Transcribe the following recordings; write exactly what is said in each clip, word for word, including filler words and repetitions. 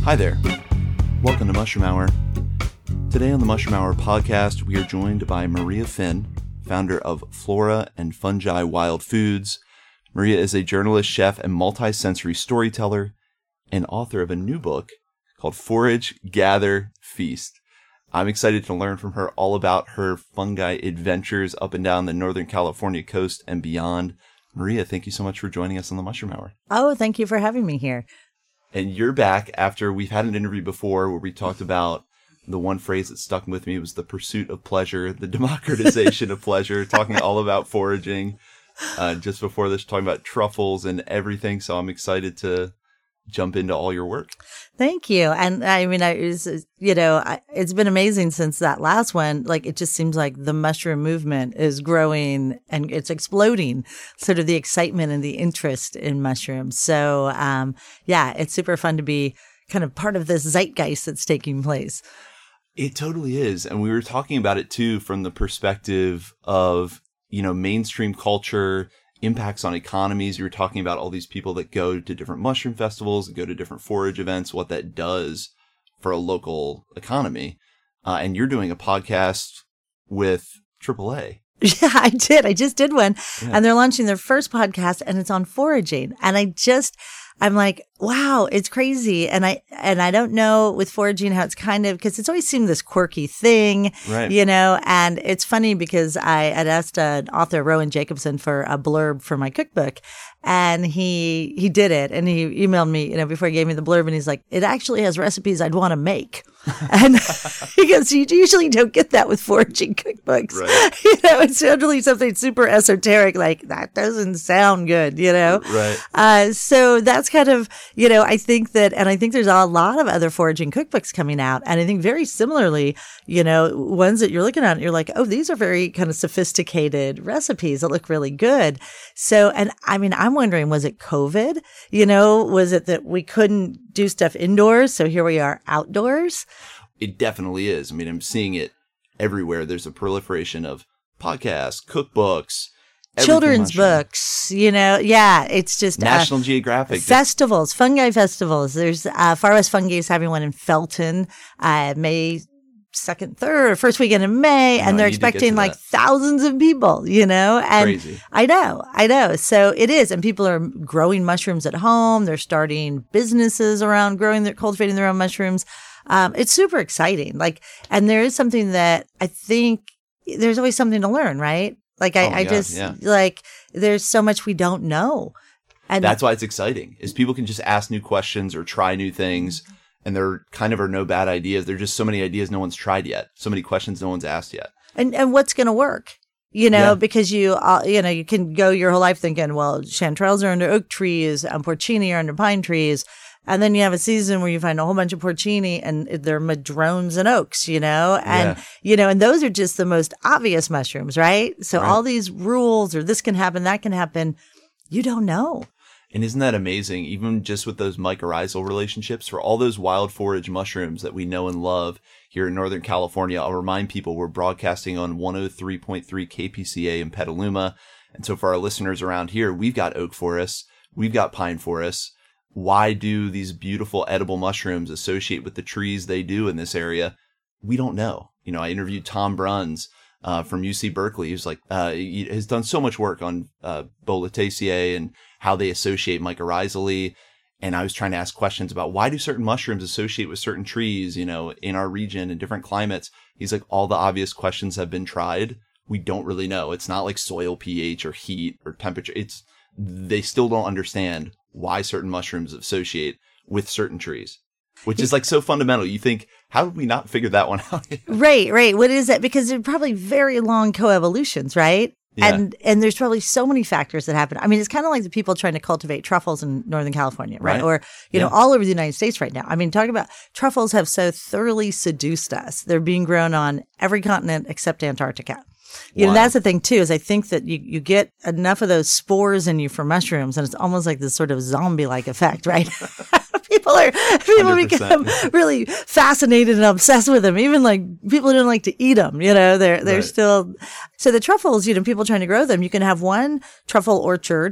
Hi there. Welcome to Mushroom Hour. Today on the Mushroom Hour podcast, we are joined by Maria Finn, founder of Flora and Fungi Wild Foods. Maria is a journalist, chef, and multi-sensory storyteller, and author of a new book called Forage, Gather, Feast. I'm excited to learn from her all about her fungi adventures up and down the Northern California coast and beyond. Maria, thank you so much for joining us on the Mushroom Hour. Oh, thank you for having me here. And you're back after we've had an interview before where we talked about the one phrase that stuck with me was the pursuit of pleasure, the democratization of pleasure, talking all about foraging. Uh, just before this, talking about truffles and everything. So I'm excited to jump into all your work. Thank you. And I mean, I was, you know, I, it's been amazing since that last one. Like, it just seems like the mushroom movement is growing and it's exploding, sort of the excitement and the interest in mushrooms. So, um, yeah, it's super fun to be kind of part of this zeitgeist that's taking place. It totally is. And we were talking about it too from the perspective of, you know, mainstream culture, impacts on economies. You were talking about all these people that go to different mushroom festivals, go to different forage events, what that does for a local economy. Uh, and you're doing a podcast with triple A. Yeah, I did. I just did one. Yeah. And they're launching their first podcast and it's on foraging. And I just, I'm like, wow, it's crazy. And I, and I don't know with foraging how it's kind of, because it's always seemed this quirky thing, right. you know, and it's funny because I had asked an author, Rowan Jacobson, for a blurb for my cookbook. And he, he did it. And he emailed me, you know, before he gave me the blurb. And he's like, it actually has recipes I'd want to make. And he goes, you usually don't get that with foraging cookbooks. Right. You know, it's generally something super esoteric, like that doesn't sound good, you know? Right. Uh, so that's kind of, you know, I think that, and I think there's a lot of other foraging cookbooks coming out. And I think very similarly, you know, ones that you're looking at, you're like, oh, these are very kind of sophisticated recipes that look really good. So, and I mean, I'm wondering, was it COVID? You know, was it that we couldn't do stuff indoors? So here we are outdoors. It definitely is. I mean, I'm seeing it everywhere. There's a proliferation of podcasts, cookbooks, children's mushroom. books, you know, yeah, it's just National uh, Geographic festivals, fungi festivals. There's uh, Far West Fungi is having one in Felton, uh, May second, third, or first weekend in May, and No, they're I need to get expecting to like that. thousands of people, you know, and Crazy. I know, I know. So it is, and people are growing mushrooms at home. They're starting businesses around growing, their cultivating their own mushrooms. Um, it's super exciting. Like, and there is something that I think there's always something to learn, right? Like I, Oh my I God, just yeah. like there's so much we don't know, and That's why it's exciting, is people can just ask new questions or try new things, and there kind of are no bad ideas. There are just so many ideas no one's tried yet, so many questions no one's asked yet. and and what's going to work, you know, Yeah. because you uh, you know you can go your whole life thinking, well, chanterelles are under oak trees, and porcini are under pine trees. And then you have a season where you find a whole bunch of porcini and they're madrones and oaks, you know, and, Yeah. you know, and those are just the most obvious mushrooms, right? So Right. all these rules or this can happen, that can happen. You don't know. And isn't that amazing? Even just with those mycorrhizal relationships for all those wild forage mushrooms that we know and love here in Northern California. I'll remind people we're broadcasting on one oh three point three K P C A in Petaluma. And so for our listeners around here, we've got oak forests, we've got pine forests. Why do these beautiful edible mushrooms associate with the trees they do in this area? We don't know. You know, I interviewed Tom Bruns uh, from U C Berkeley, who's like, uh, he has done so much work on uh, Boletaceae and how they associate mycorrhizally. And I was trying to ask questions about why do certain mushrooms associate with certain trees, you know, in our region and different climates. He's like, all the obvious questions have been tried. We don't really know. It's not like soil pH or heat or temperature. It's, they still don't understand why certain mushrooms associate with certain trees, which is like so fundamental. You think, how did we not figure that one out? Right, right. What is that? Because they're probably very long coevolutions, right? Yeah. And and there's probably so many factors that happen. I mean, it's kind of like the people trying to cultivate truffles in Northern California, right? Right. Or, you know, Yeah. all over the United States right now. I mean, talk about truffles have so thoroughly seduced us. They're being grown on every continent except Antarctica. You know, Wow. that's the thing too, is I think that you, you get enough of those spores in you from mushrooms and it's almost like this sort of zombie-like effect, right? people are, people one hundred percent. become really fascinated and obsessed with them. Even like people who don't like to eat them, you know, they're, they're Right. still, so the truffles, you know, people trying to grow them, you can have one truffle orchard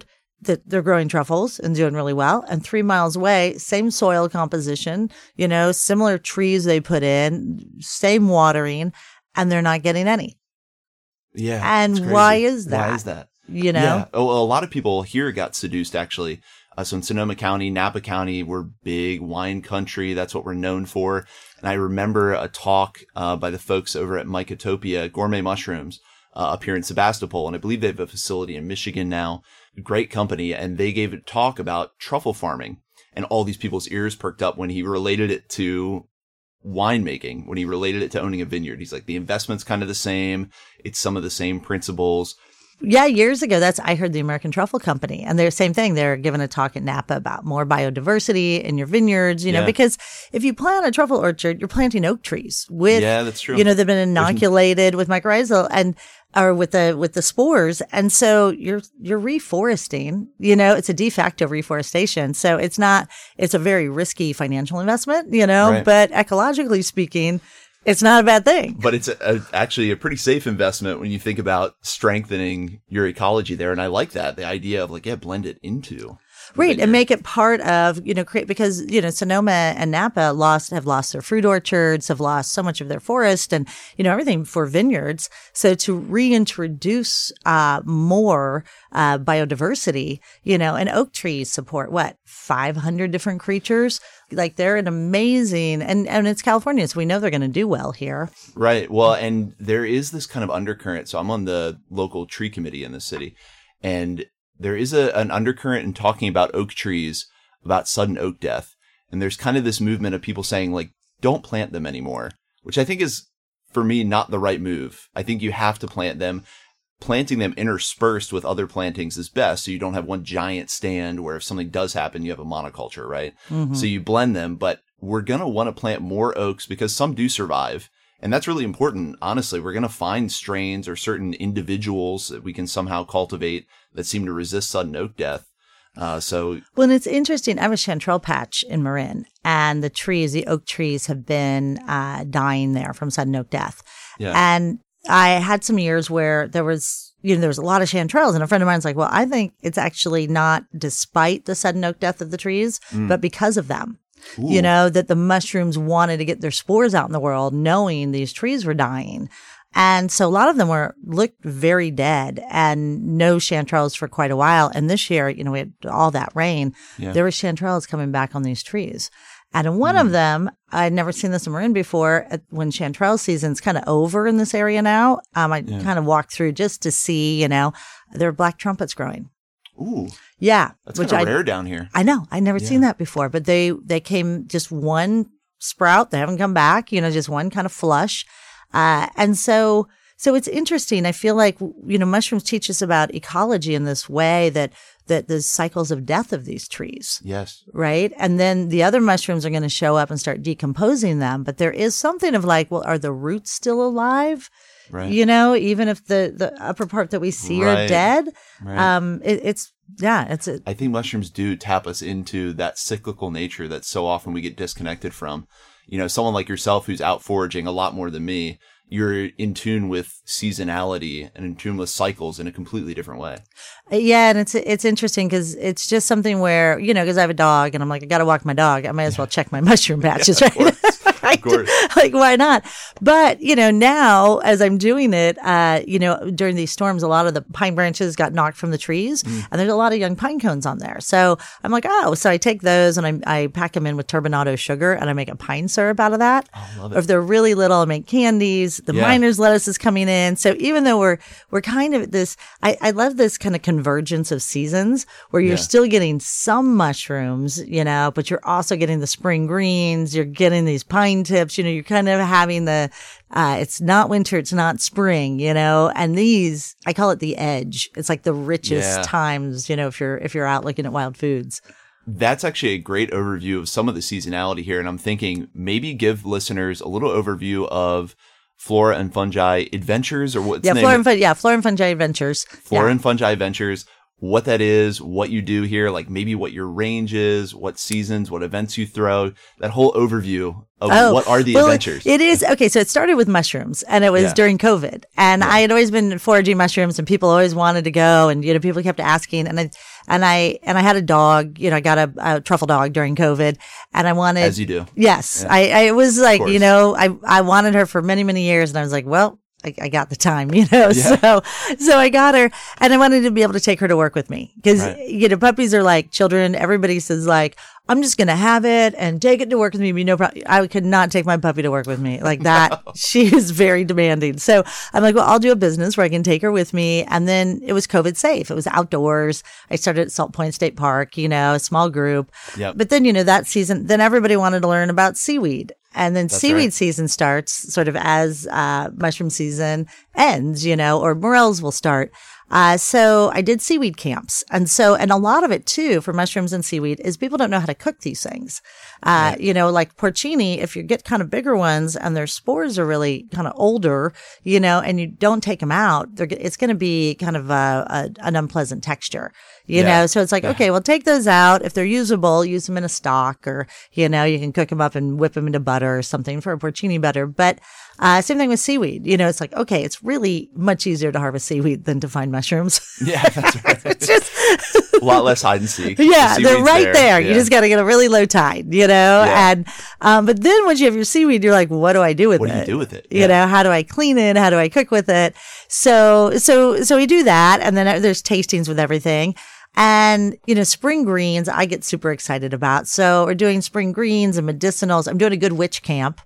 that they're growing truffles and doing really well. And three miles away, same soil composition, you know, similar trees they put in, same watering, and they're not getting any. Yeah. And why is that? Why is that? You know? Yeah. Oh, well, a lot of people here got seduced, actually. Uh, so in Sonoma County, Napa County, we're big wine country. That's what we're known for. And I remember a talk uh, by the folks over at Mycotopia Gourmet Mushrooms uh, up here in Sebastopol. And I believe they have a facility in Michigan now. Great company. And they gave a talk about truffle farming. And all these people's ears perked up when he related it to winemaking, when he related it to owning a vineyard. He's like, the investment's kind of the same. It's some of the same principles. Yeah, years ago, that's I heard the American Truffle Company, and they're same thing. They're giving a talk at Napa about more biodiversity in your vineyards, you know, Yeah. because if you plant a truffle orchard, you're planting oak trees with, Yeah, that's true. you know, they've been inoculated with mycorrhizal and or with the with the spores, and so you're you're reforesting. You know, it's a de facto reforestation, so it's not. It's a very risky financial investment, you know, Right. but ecologically speaking, it's not a bad thing. But it's a, a, actually a pretty safe investment when you think about strengthening your ecology there. And I like that. The idea of like, yeah, blend it into. the Right, vineyard. and make it part of, you know, create, because, you know, Sonoma and Napa lost, have lost their fruit orchards, have lost so much of their forest and, you know, everything for vineyards. So to reintroduce, uh, more, uh, biodiversity, you know, and oak trees support what, five hundred different creatures? Like they're an amazing, and, and it's California, so we know they're going to do well here. Right. Well, and there is this kind of undercurrent. So I'm on the local tree committee in the city, and there is a, an undercurrent in talking about oak trees, about sudden oak death. And there's kind of this movement of people saying like, don't plant them anymore, which I think is, for me, not the right move. I think you have to plant them. Planting them interspersed with other plantings is best. So you don't have one giant stand where if something does happen, you have a monoculture, right? Mm-hmm. So you blend them, but we're going to want to plant more oaks because some do survive. And that's really important. Honestly, we're going to find strains or certain individuals that we can somehow cultivate that seem to resist sudden oak death. Uh, so, Well, and it's interesting. I have a chanterelle patch in Marin, and the trees, the oak trees, have been uh, dying there from sudden oak death. yeah. And I had some years where there was, you know, there was a lot of chanterelles, and a friend of mine's like, well, I think it's actually not despite the sudden oak death of the trees, Mm. but because of them. Ooh. You know, that the mushrooms wanted to get their spores out in the world, knowing these trees were dying. And so a lot of them were looked very dead and no chanterelles for quite a while. And this year, you know, we had all that rain. Yeah. There were chanterelles coming back on these trees. And in one Mm. of them, I'd never seen this in Marin before. At, when chanterelle season's kind of over in this area now, um, I Yeah. kind of walked through just to see, you know, there were black trumpets growing. Ooh, Yeah, that's which kind of I rare down here. I know. I'd never Yeah. seen that before, but they, they came just one sprout. They haven't come back, you know, just one kind of flush. Uh, and so, so it's interesting. I feel like, you know, mushrooms teach us about ecology in this way that, that the cycles of death of these trees, Yes. right? And then the other mushrooms are going to show up and start decomposing them. But there is something of like, well, are the roots still alive? Right. You know, even if the, the upper part that we see are Right. dead, Right. um, it, it's, yeah, it's a, I think mushrooms do tap us into that cyclical nature that so often we get disconnected from. You know, someone like yourself who's out foraging a lot more than me, you're in tune with seasonality and in tune with cycles in a completely different way. Yeah, and it's it's interesting because it's just something where, you know, because I have a dog and I'm like, I got to walk my dog. I might as well check my mushroom patches, Yeah, of right? course. Right? Of course. Like, why not? But, you know, now as I'm doing it, uh, you know, during these storms, a lot of the pine branches got knocked from the trees Mm. and there's a lot of young pine cones on there. So I'm like, oh, so I take those and I, I pack them in with turbinado sugar and I make a pine syrup out of that. Oh, love Or it. if they're really little, I make candies. The Yeah. miner's lettuce is coming in. So even though we're, we're kind of at this, I, I love this kind of convergence of seasons where you're Yeah. still getting some mushrooms, you know, but you're also getting the spring greens. You're getting these pine tips, you know, you're kind of having the, uh, it's not winter, it's not spring, you know, and these, I call it the edge. It's like the richest Yeah. times, you know, if you're, if you're out looking at wild foods. That's actually a great overview of some of the seasonality here. And I'm thinking maybe give listeners a little overview of Flora and Fungi Adventures, or what's Yeah, the Flora name? and Fun, yeah, Flora and Fungi Adventures. Flora Yeah. and Fungi Adventures. what that is, what you do here, like maybe what your range is, what seasons, what events you throw, that whole overview of Oh, what are the well, adventures. It is. Okay. So it started with mushrooms and it was Yeah. during COVID and Yeah. I had always been foraging mushrooms and people always wanted to go and, you know, people kept asking and I, and I, and I had a dog, you know, I got a, a truffle dog during COVID and I wanted, As you do. yes, Yeah. I, I, it was like, course. you know, I, I wanted her for many, many years and I was like, well, I, I got the time, you know, Yeah. so, so I got her and I wanted to be able to take her to work with me because, Right. you know, puppies are like children. Everybody says like, I'm just going to have it and take it to work with me. Be no problem. I could not take my puppy to work with me like that. No. She is very demanding. So I'm like, well, I'll do a business where I can take her with me. And then it was COVID safe. It was outdoors. I started at Salt Point State Park, you know, a small group. Yep. But then, you know, that season, then everybody wanted to learn about seaweed. And then That's seaweed right. season starts sort of as uh, mushroom season ends, you know, or morels will start. Uh, so I did seaweed camps. And so, and a lot of it too for mushrooms and seaweed is people don't know how to cook these things. Uh, Right. you know, like porcini, if you get kind of bigger ones and their spores are really kind of older, you know, and you don't take them out, they're, g- it's going to be kind of a, a, an unpleasant texture, you Yeah. know? So it's like, Yeah. okay, well, take those out. If they're usable, use them in a stock or, you know, you can cook them up and whip them into butter or something for a porcini butter. But uh, same thing with seaweed. You know, it's like, okay, it's really much easier to harvest seaweed than to find mushrooms. Yeah, that's right. It's just, A lot less hide and seek. yeah, The they're seaweed's right there. Yeah. You just got to get a really low tide, you know? Yeah. And, um, but then once you have your seaweed, you're like, what do I do with What it? do you do with it? You Yeah. know, how do I clean it? How do I cook with it? So, so, so we do that. And then there's tastings with everything. And, you know, spring greens, I get super excited about. So we're doing spring greens and medicinals. I'm doing a good witch camp.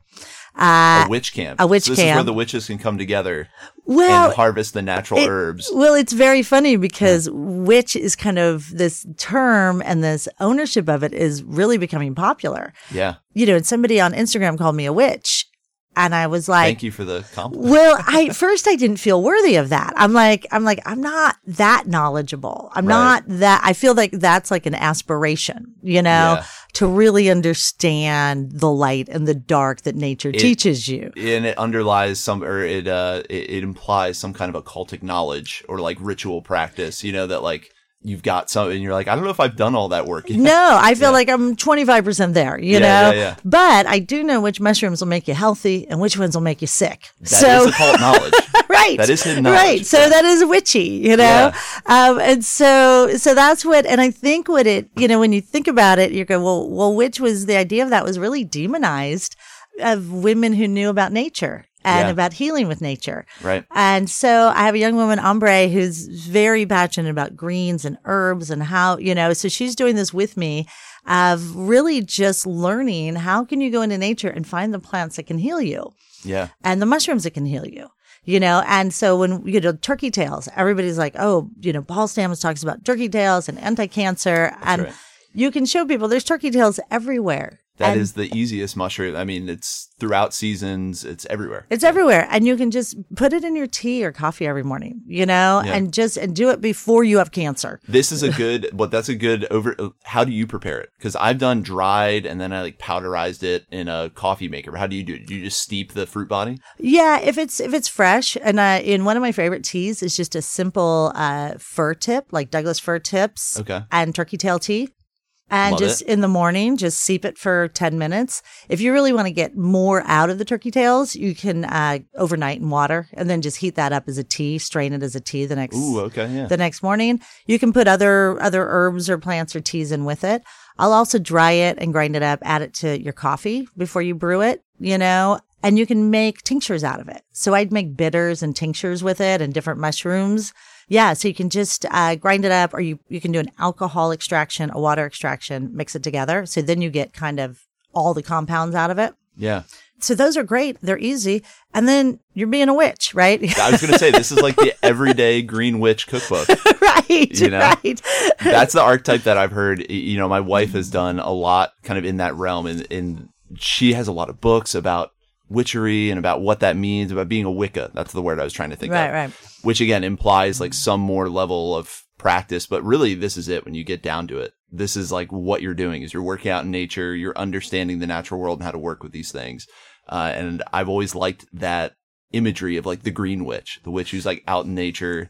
Uh, a witch camp. a witch so this is where camp. the witches can come together well, and harvest the natural it- herbs. Well, it's very funny because witch is kind of this term and this ownership of it is really becoming popular. Yeah. You know, and somebody on Instagram called me a witch. And I was like, Thank you for the compliment. well, I first I didn't feel worthy of that. I'm like, I'm like, I'm not that knowledgeable. I'm Right. not that. I feel like that's like an aspiration, you know, Yeah. to really understand the light and the dark that nature teaches you. And it underlies some, or it, uh, it, it implies some kind of occultic knowledge or like ritual practice, you know, that like you've got some, and you're like, I don't know if I've done all that work yet. No, I feel Yeah. like I'm twenty-five percent there, you Yeah, know, yeah, yeah. but I do know which mushrooms will make you healthy and which ones will make you sick. That so, is occult knowledge. right. That is hidden knowledge. Right. So Yeah. that is witchy, you know? Yeah. Um, and so, so that's what, and I think what it, you know, when you think about it, you go, well, well, witch was the idea of that was really demonized of women who knew about nature and Yeah. about healing with nature. Right. And so I have a young woman, Ombre, who's very passionate about greens and herbs and how, you know, so she's doing this with me of really just learning how can you go into nature and find the plants that can heal you Yeah. and the mushrooms that can heal you. You know, and so when, you know, turkey tails, everybody's like, oh, you know, Paul Stamets talks about turkey tails and anti-cancer. And right. you can show people there's turkey tails everywhere. That and is the easiest mushroom. I mean, it's throughout seasons. It's everywhere. It's everywhere. And you can just put it in your tea or coffee every morning, you know, Yeah. and just, and do it before you have cancer. This is a good, but that's a good over. How do you prepare it? Because I've done dried and then I like powderized it in a coffee maker. How do you do it? Do you just steep the fruit body? Yeah, if it's if it's fresh, and uh, in one of my favorite teas is just a simple uh, fir tip, like Douglas fir tips, Okay. and turkey tail tea, and Love just it. in the morning, just steep it for ten minutes. If you really want to get more out of the turkey tails, you can uh, overnight in water, and then just heat that up as a tea, strain it as a tea the next Ooh, okay, yeah. the next morning. You can put other other herbs or plants or teas in with it. I'll also dry it and grind it up, add it to your coffee before you brew it, you know, and you can make tinctures out of it. So I'd make bitters and tinctures with it and different mushrooms. Yeah. So you can just uh, grind it up, or you, you can do an alcohol extraction, a water extraction, mix it together. So then you get kind of all the compounds out of it. Yeah. So those are great. They're easy. And then you're being a witch, right? I was going to say, this is like the everyday green witch cookbook. right. You know? Right. That's the archetype that I've heard. You know, my wife has done a lot kind of in that realm, and, and she has a lot of books about witchery and about what that means, about being a Wicca. That's the word I was trying to think Right, of. right. Which again implies like some more level of practice, but really this is it when you get down to it. This is like what you're doing is you're working out in nature, you're understanding the natural world and how to work with these things. Uh, and I've always liked that imagery of like the green witch, the witch who's like out in nature,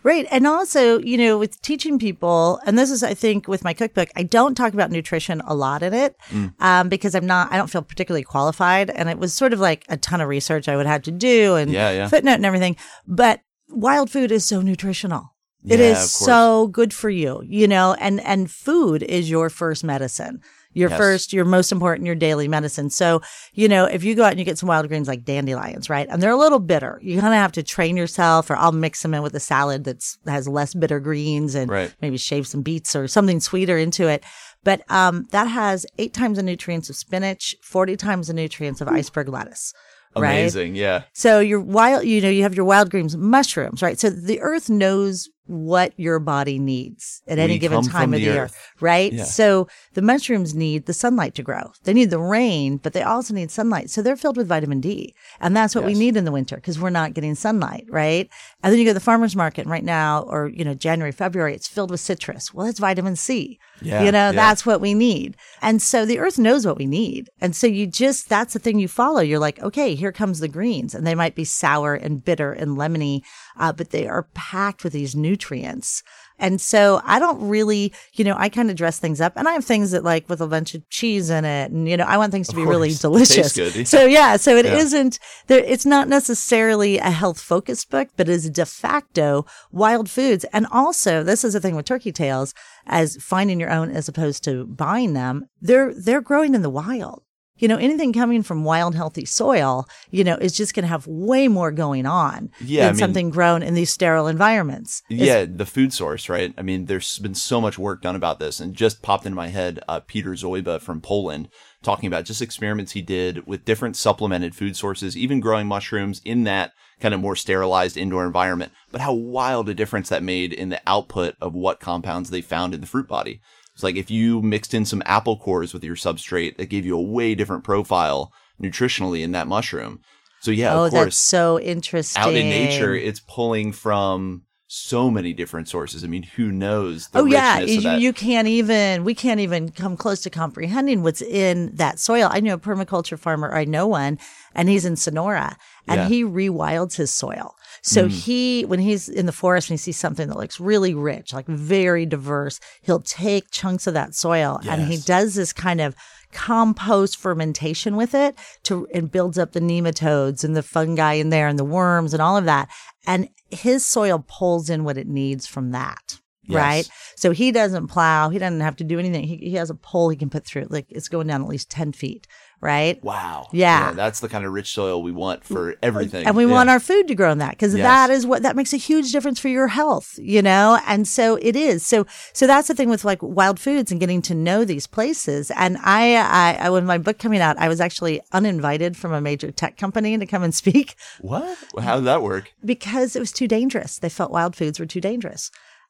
Right. And also, you know, with teaching people, and this is, I think, with my cookbook, I don't talk about nutrition a lot in it mm. um, because I'm not, I don't feel particularly qualified. And it was sort of like a ton of research I would have to do and yeah, yeah. footnote and everything. But wild food is so nutritional. It yeah, is so good for you, you know, and, and food is your first medicine. Your yes. first, your most important, your daily medicine. So, you know, if you go out and you get some wild greens like dandelions, right? And they're a little bitter. You kind of have to train yourself, or I'll mix them in with a salad that's has less bitter greens and right. maybe shave some beets or something sweeter into it. But um, that has eight times the nutrients of spinach, forty times the nutrients of iceberg lettuce. Right? Amazing. Yeah. So your wild, you know, you have your wild greens, mushrooms, right? So the earth knows what your body needs at any we given time of the, the earth, earth right? Yeah. So the mushrooms need the sunlight to grow. They need the rain, but they also need sunlight. So they're filled with vitamin D. And that's what yes. we need in the winter because we're not getting sunlight, right? And then you go to the farmer's market and right now, or, you know, January, February, it's filled with citrus. Well, it's vitamin C. Yeah, you know, yeah. that's what we need. And so the earth knows what we need. And so you just, that's the thing you follow. You're like, okay, here comes the greens. And they might be sour and bitter and lemony, uh, but they are packed with these nutrients. And so I don't really, you know, I kind of dress things up and I have things that like with a bunch of cheese in it. And, you know, I want things to of be course. really delicious. Tastes good. Yeah. So yeah, so it yeah. isn't there. It's not necessarily a health focused book, but is de facto wild foods. And also this is the thing with Turkey Tales, as finding your own as opposed to buying them. They're, they're growing in the wild. You know, anything coming from wild, healthy soil, you know, is just going to have way more going on yeah, than I mean, something grown in these sterile environments. Yeah, it's, the food source, right? I mean, there's been so much work done about this, and just popped into my head, uh, Peter Zoiba from Poland talking about just experiments he did with different supplemented food sources, even growing mushrooms in that kind of more sterilized indoor environment, but how wild a difference that made in the output of what compounds they found in the fruit body. It's like if you mixed in some apple cores with your substrate, that gave you a way different profile nutritionally in that mushroom. So yeah, oh, of course, that's so interesting. Out in nature, it's pulling from so many different sources. I mean, who knows the oh, yeah. richness of You, that? you can't even, we can't even come close to comprehending what's in that soil. I know a permaculture farmer, I know one, and he's in Sonora, and Yeah. he rewilds his soil. So mm. he, when he's in the forest and he sees something that looks really rich, like very diverse, he'll take chunks of that soil Yes. and he does this kind of compost fermentation with it to, and builds up the nematodes and the fungi in there and the worms and all of that. And his soil pulls in what it needs from that. Yes. Right. So he doesn't plow. He doesn't have to do anything. He, he has a pole he can put through. Like it's going down at least ten feet. Right. Wow. Yeah. yeah. That's the kind of rich soil we want for everything. And we yeah. want our food to grow in that because yes. that is what, that makes a huge difference for your health, you know? And so it is. So, so that's the thing with like wild foods and getting to know these places. And I, I, I when my book coming out, I was actually uninvited from a major tech company to come and speak. What? How did that work? Because it was too dangerous. They felt wild foods were too dangerous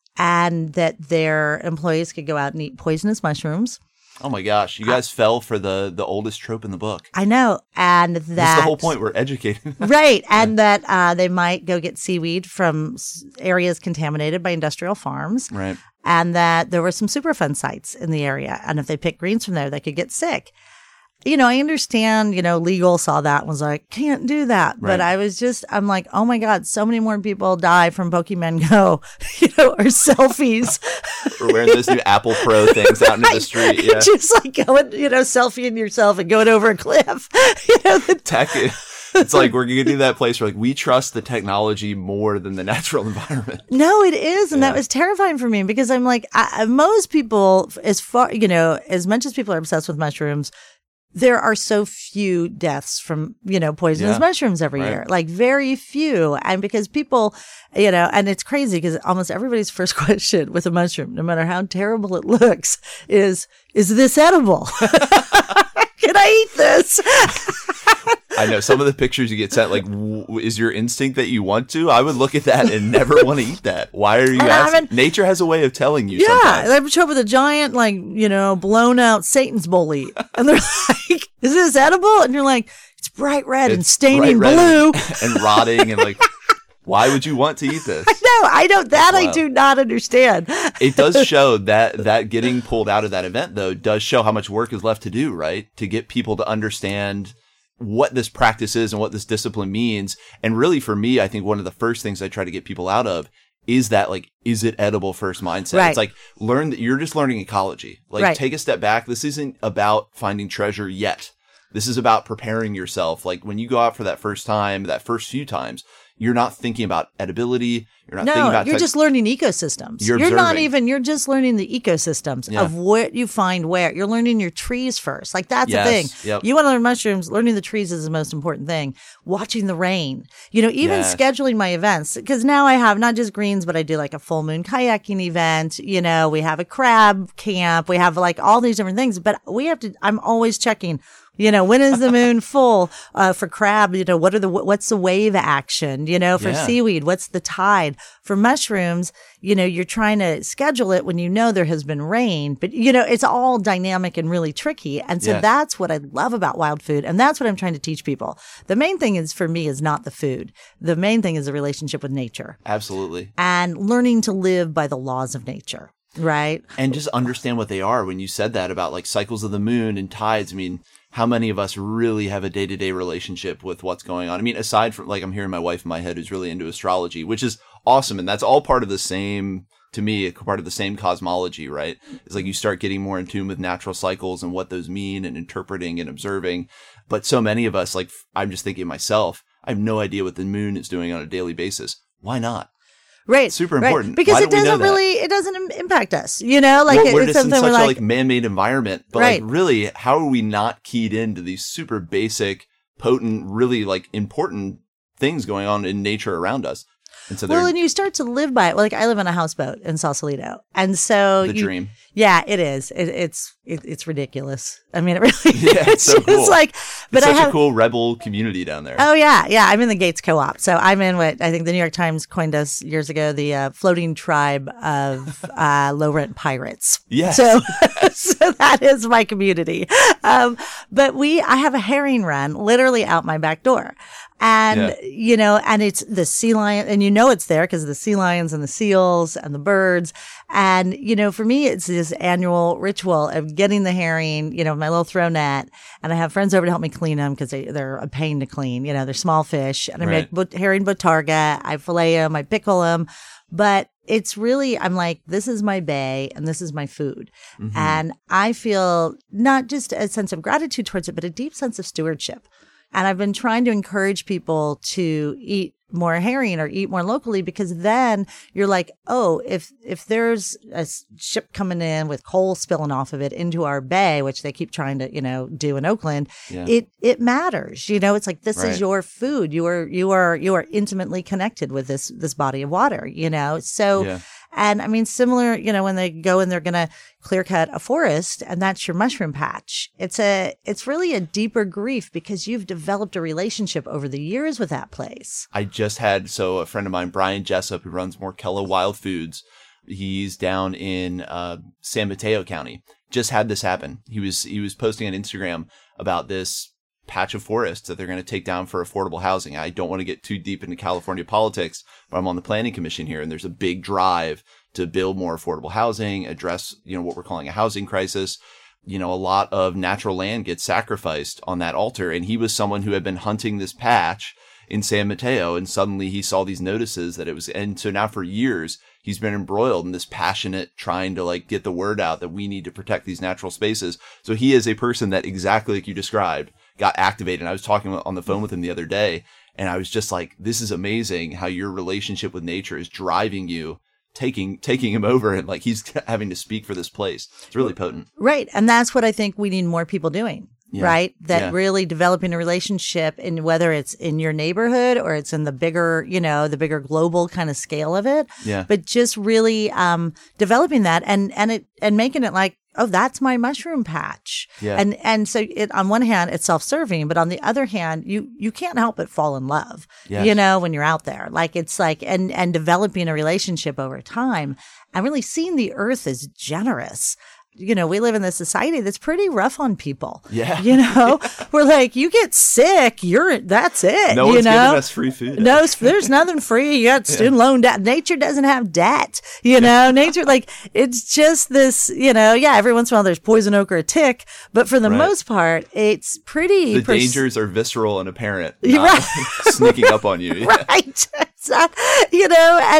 and that their employees could go out and eat poisonous mushrooms. Oh my gosh, you guys uh, fell for the, the oldest trope in the book. I know. And that. That's the whole point. We're educating. Right. And yeah. that uh, they might go get seaweed from areas contaminated by industrial farms. Right. And that there were some Superfund sites in the area. And if they pick greens from there, they could get sick. You know, I understand, you know, legal saw that and was like, can't do that. Right. But I was just, I'm like, oh my God, so many more people die from Pokemon Go, you know, or selfies. We're wearing those new Apple Pro things out into the street. Yeah. Just like going, you know, selfieing yourself and going over a cliff. You know, the tech. It's like we're getting to that place where like we trust the technology more than the natural environment. No, it is. And yeah. that was terrifying for me because I'm like, I, most people, as far, you know, as much as people are obsessed with mushrooms, there are so few deaths from, you know, poisonous yeah. mushrooms every right. year, like very few. And because people, you know, and it's crazy because almost everybody's first question with a mushroom, no matter how terrible it looks, is, is this edible? Can I eat this? I know some of the pictures you get sent, like, w- is your instinct that you want to? I would look at that and never want to eat that. Why are you and asking? Nature has a way of telling you yeah, sometimes. they show up with a giant, like, you know, blown out Satan's bully. And they're like, is this edible? And you're like, it's bright red it's and staining bright blue. And, and rotting and like, why would you want to eat this? I know. I don't, that Wow. I do not understand. It does show that, that getting pulled out of that event, though, does show how much work is left to do, right? To get people to understand what this practice is and what this discipline means. And really for me, I think one of the first things I try to get people out of is that like, is it edible first mindset? Right. It's like, learn that you're just learning ecology. Like, Right. take a step back. This isn't about finding treasure yet. This is about preparing yourself. Like, when you go out for that first time, that first few times, you're not thinking about edibility. You're not thinking No, about you're tech- just learning ecosystems. You're You're, not observing. even, you're just learning the ecosystems Yeah. of what you find where. You're learning your trees first. Like, that's Yes, the thing. yep. You want to learn mushrooms, learning the trees is the most important thing. Watching the rain. You know, even Yes. scheduling my events, because now I have not just greens, but I do like a full moon kayaking event. You know, we have a crab camp. We have like all these different things, but we have to, I'm always checking. You know, when is the moon full uh, for crab? You know, what are the what's the wave action? You know, for Yeah. seaweed, what's the tide? For mushrooms, you know, you're trying to schedule it when you know there has been rain, but you know, it's all dynamic and really tricky. And so Yes. that's what I love about wild food, and that's what I'm trying to teach people. The main thing is for me is not the food. The main thing is the relationship with nature Absolutely. and learning to live by the laws of nature. Right? And just understand what they are. When you said that about like cycles of the moon and tides, I mean, how many of us really have a day-to-day relationship with what's going on? I mean, aside from like, I'm hearing my wife in my head who's really into astrology, which is awesome. And that's all part of the same, to me, a part of the same cosmology, right? It's like you start getting more in tune with natural cycles and what those mean and interpreting and observing. But so many of us, like, I'm just thinking myself, I have no idea what the moon is doing on a daily basis. Why not? Right. Super right. important. Because Why it don't we know doesn't that? really, it doesn't im- impact us, you know, like we're, it- we're it's just in something such we're a like, like man-made environment, but Right. like really, how are we not keyed into these super basic, potent, really like important things going on in nature around us? And so well, they're and you start to live by it. Like I live on a houseboat in Sausalito. And so the you, dream. yeah, it is. It, it's, it, it's ridiculous. I mean, it really Yeah, it's so just cool. like, but It's I such have, a cool rebel community down there. Oh yeah, yeah. I'm in the Gates Co-op, so I'm in what I think the New York Times coined us years ago, the uh, floating tribe of uh, low rent pirates. Yes. So, so that is my community. Um, but we, I have a herring run literally out my back door. And, Yeah. you know, and it's the sea lion, and you know it's there because of the sea lions and the seals and the birds. And, you know, for me, it's this annual ritual of getting the herring, you know, my little throw net. And I have friends over to help me clean them because they, they're a pain to clean. You know, they're small fish. And I Right. make but- herring botarga. I fillet them, I pickle them. But it's really, I'm like, this is my bay and this is my food. Mm-hmm. And I feel not just a sense of gratitude towards it, but a deep sense of stewardship. And I've been trying to encourage people to eat more herring or eat more locally, because then you're like, oh, if if there's a s- ship coming in with coal spilling off of it into our bay, which they keep trying to, you know, do in Oakland, Yeah. it it matters. You know, it's like this Right. is your food. You are you are you are intimately connected with this this body of water, you know. So Yeah. and I mean, similar, you know, when they go and they're going to clear cut a forest and that's your mushroom patch. It's a, it's really a deeper grief because you've developed a relationship over the years with that place. I just had, so a friend of mine, Brian Jessup, who runs Morkello Wild Foods, he's down in uh, San Mateo County, just had this happen. He was, he was posting on Instagram about this patch of forest that they're going to take down for affordable housing. I don't want to get too deep into California politics, but I'm on the planning commission here, and there's a big drive to build more affordable housing, address, you know, what we're calling a housing crisis. You know, a lot of natural land gets sacrificed on that altar. And he was someone who had been hunting this patch in San Mateo, and suddenly he saw these notices that it was, and so now for years, he's been embroiled in this passionate trying to like get the word out that we need to protect these natural spaces. So he is a person that, exactly like you described, got activated. And I was talking on the phone with him the other day, and I was just like, this is amazing how your relationship with nature is driving you, taking, taking him over, and like he's having to speak for this place. It's really potent. Right. And that's what I think we need more people doing. Yeah. Right. That Yeah. really developing a relationship, in whether it's in your neighborhood or it's in the bigger, you know, the bigger global kind of scale of it. Yeah. But just really um, developing that and, and it, and making it like, oh, that's my mushroom patch. Yeah. And, and so it, on one hand, it's self-serving, but on the other hand, you, you can't help but fall in love, Yes. you know, when you're out there. Like it's like, and, and developing a relationship over time and really seeing the earth as generous. You know, we live in this society that's pretty rough on people. Yeah. You know, we're like, you get sick, you're, that's it. No you one's know? giving us free food. No, there's nothing free. You got student loan debt. Nature doesn't have debt. You know, nature, like, it's just this, you know, yeah, every once in a while there's poison oak or a tick, but for the Right. most part, it's pretty. The pers- dangers are visceral and apparent, You're not right. sneaking up on you. Yeah. Right. Exact- you know, and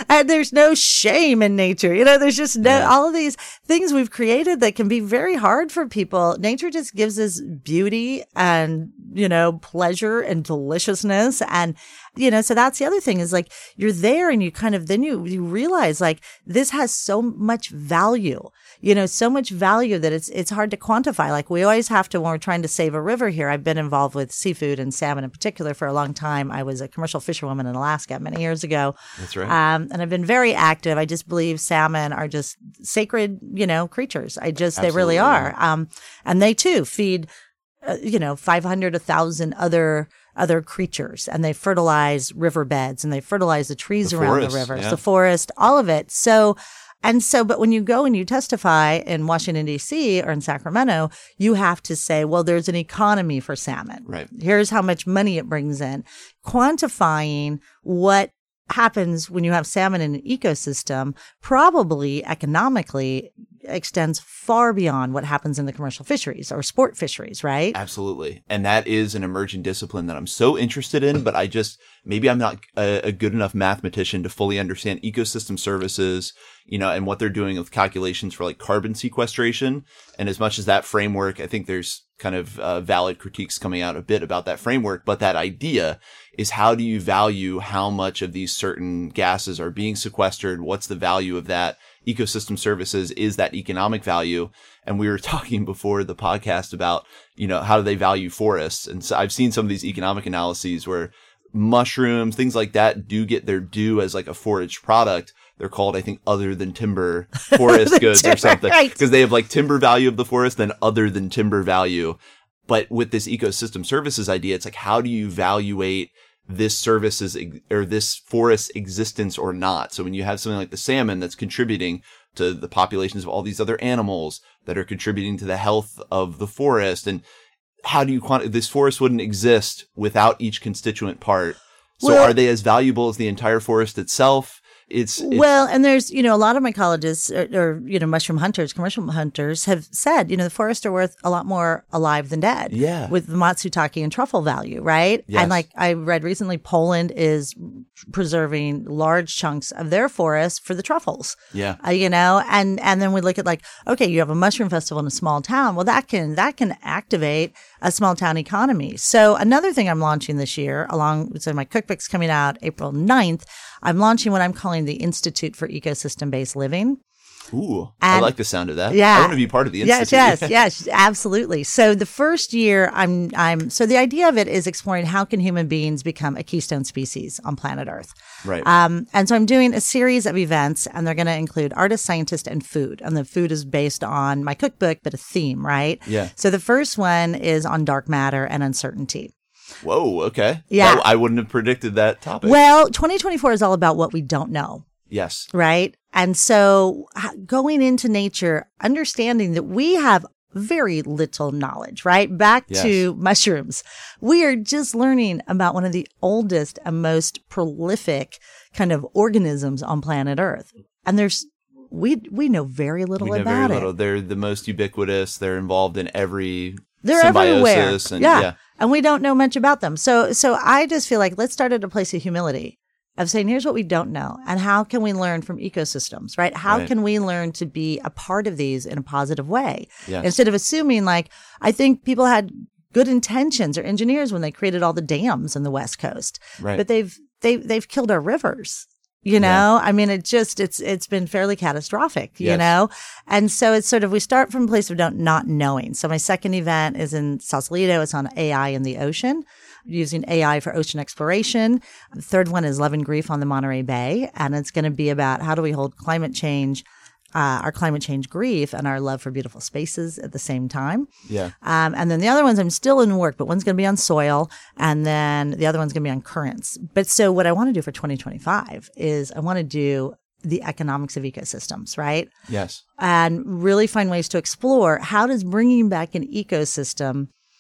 And there's no shame in nature. You know, there's just no, Yeah. all of these things we've created that can be very hard for people. Nature just gives us beauty and, you know, pleasure and deliciousness. And, you know, so that's the other thing is like you're there and you kind of, then you, you realize like this has so much value, you know, so much value that it's, it's hard to quantify. Like we always have to, when we're trying to save a river here, I've been involved with seafood and salmon in particular for a long time. I was a commercial fisherwoman in Alaska many years ago. That's right. Um, and I've been very active. I just believe salmon are just sacred, you know, creatures. I just, Absolutely, they really yeah. are. Um, and they too feed, uh, you know, five hundred, a thousand other, other creatures, and they fertilize riverbeds and they fertilize the trees The around forest, the rivers, yeah. the forest, all of it. So, and so, but when you go and you testify in Washington, D C or in Sacramento, you have to say, well, there's an economy for salmon. Right. Here's how much money it brings in. Quantifying what happens when you have salmon in an ecosystem probably economically extends far beyond what happens in the commercial fisheries or sport fisheries, right? Absolutely. And that is an emerging discipline that I'm so interested in, but I just, maybe I'm not a, a good enough mathematician to fully understand ecosystem services, you know, and what they're doing with calculations for like carbon sequestration. And as much as that framework, I think there's kind of uh, valid critiques coming out a bit about that framework, but that idea is how do you value how much of these certain gases are being sequestered? What's the value of that? Ecosystem services is that economic value. And we were talking before the podcast about, you know, how do they value forests? And so I've seen some of these economic analyses where mushrooms, things like that do get their due as like a forage product. They're called, I think, other than timber forest goods timber, or something, right. because they have like timber value of the forest, then other than timber value. But with this ecosystem services idea, it's like, how do you evaluate this service's or this forest's existence or not? So when you have something like the salmon that's contributing to the populations of all these other animals that are contributing to the health of the forest, and how do you quantify this forest wouldn't exist without each constituent part. So Well- are they as valuable as the entire forest itself? It's, it's Well, and there's, you know, a lot of mycologists or, or, you know, mushroom hunters, commercial hunters have said, you know, the forests are worth a lot more alive than dead. Yeah. With the matsutake and truffle value, right? Yes. And like I read recently, Poland is preserving large chunks of their forests for the truffles. yeah. Uh, you know, and, and then we look at like, okay, you have a mushroom festival in a small town. Well, that can, that can activate a small town economy. So another thing I'm launching this year along, so my cookbook's coming out April ninth. I'm launching what I'm calling the Institute for Ecosystem Based Living. Ooh, I And- like the sound of that. Yeah. I want to be part of the Yes, institute. yes, yes, absolutely. So the first year I'm, I'm, so the idea of it is exploring how can human beings become a keystone species on planet Earth. Right. Um, and so I'm doing a series of events and they're going to include artists, scientists, and food. And the food is based on my cookbook, but a theme, right? Yeah. So the first one is on dark matter and uncertainty. Whoa. Okay. Yeah. That- I wouldn't have predicted that topic. Well, twenty twenty-four is all about what we don't know. yes. Right. And so h- going into nature, understanding that we have very little knowledge, right? Back Yes. to mushrooms. We are just learning about one of the oldest and most prolific kind of organisms on planet Earth. And there's, we, we know very little We know about very it. little. They're the most ubiquitous. They're involved in every They're symbiosis. everywhere. And, yeah. yeah. And we don't know much about them. So, so I just feel like let's start at a place of humility of saying, here's what we don't know. And how can we learn from ecosystems, right? How Right. can we learn to be a part of these in a positive way? Yes. Instead of assuming like, I think people had good intentions or engineers when they created all the dams on the West Coast, Right. but they've, they, they've killed our rivers. You know, I mean, it just, it's, it's been fairly catastrophic, you Yes. know? And so it's sort of, we start from a place of don't, not knowing. So my second event is in Sausalito. It's on A I in the ocean, using A I for ocean exploration. The third one is Love and Grief on the Monterey Bay. And it's going to be about how do we hold climate change, uh, our climate change grief and our love for beautiful spaces at the same time. Yeah. Um, and then the other ones I'm still in work, but one's going to be on soil and then the other one's going to be on currents. But so what I want to do for twenty twenty-five is I want to do the economics of ecosystems, right? Yes. And really find ways to explore how does bringing back an ecosystem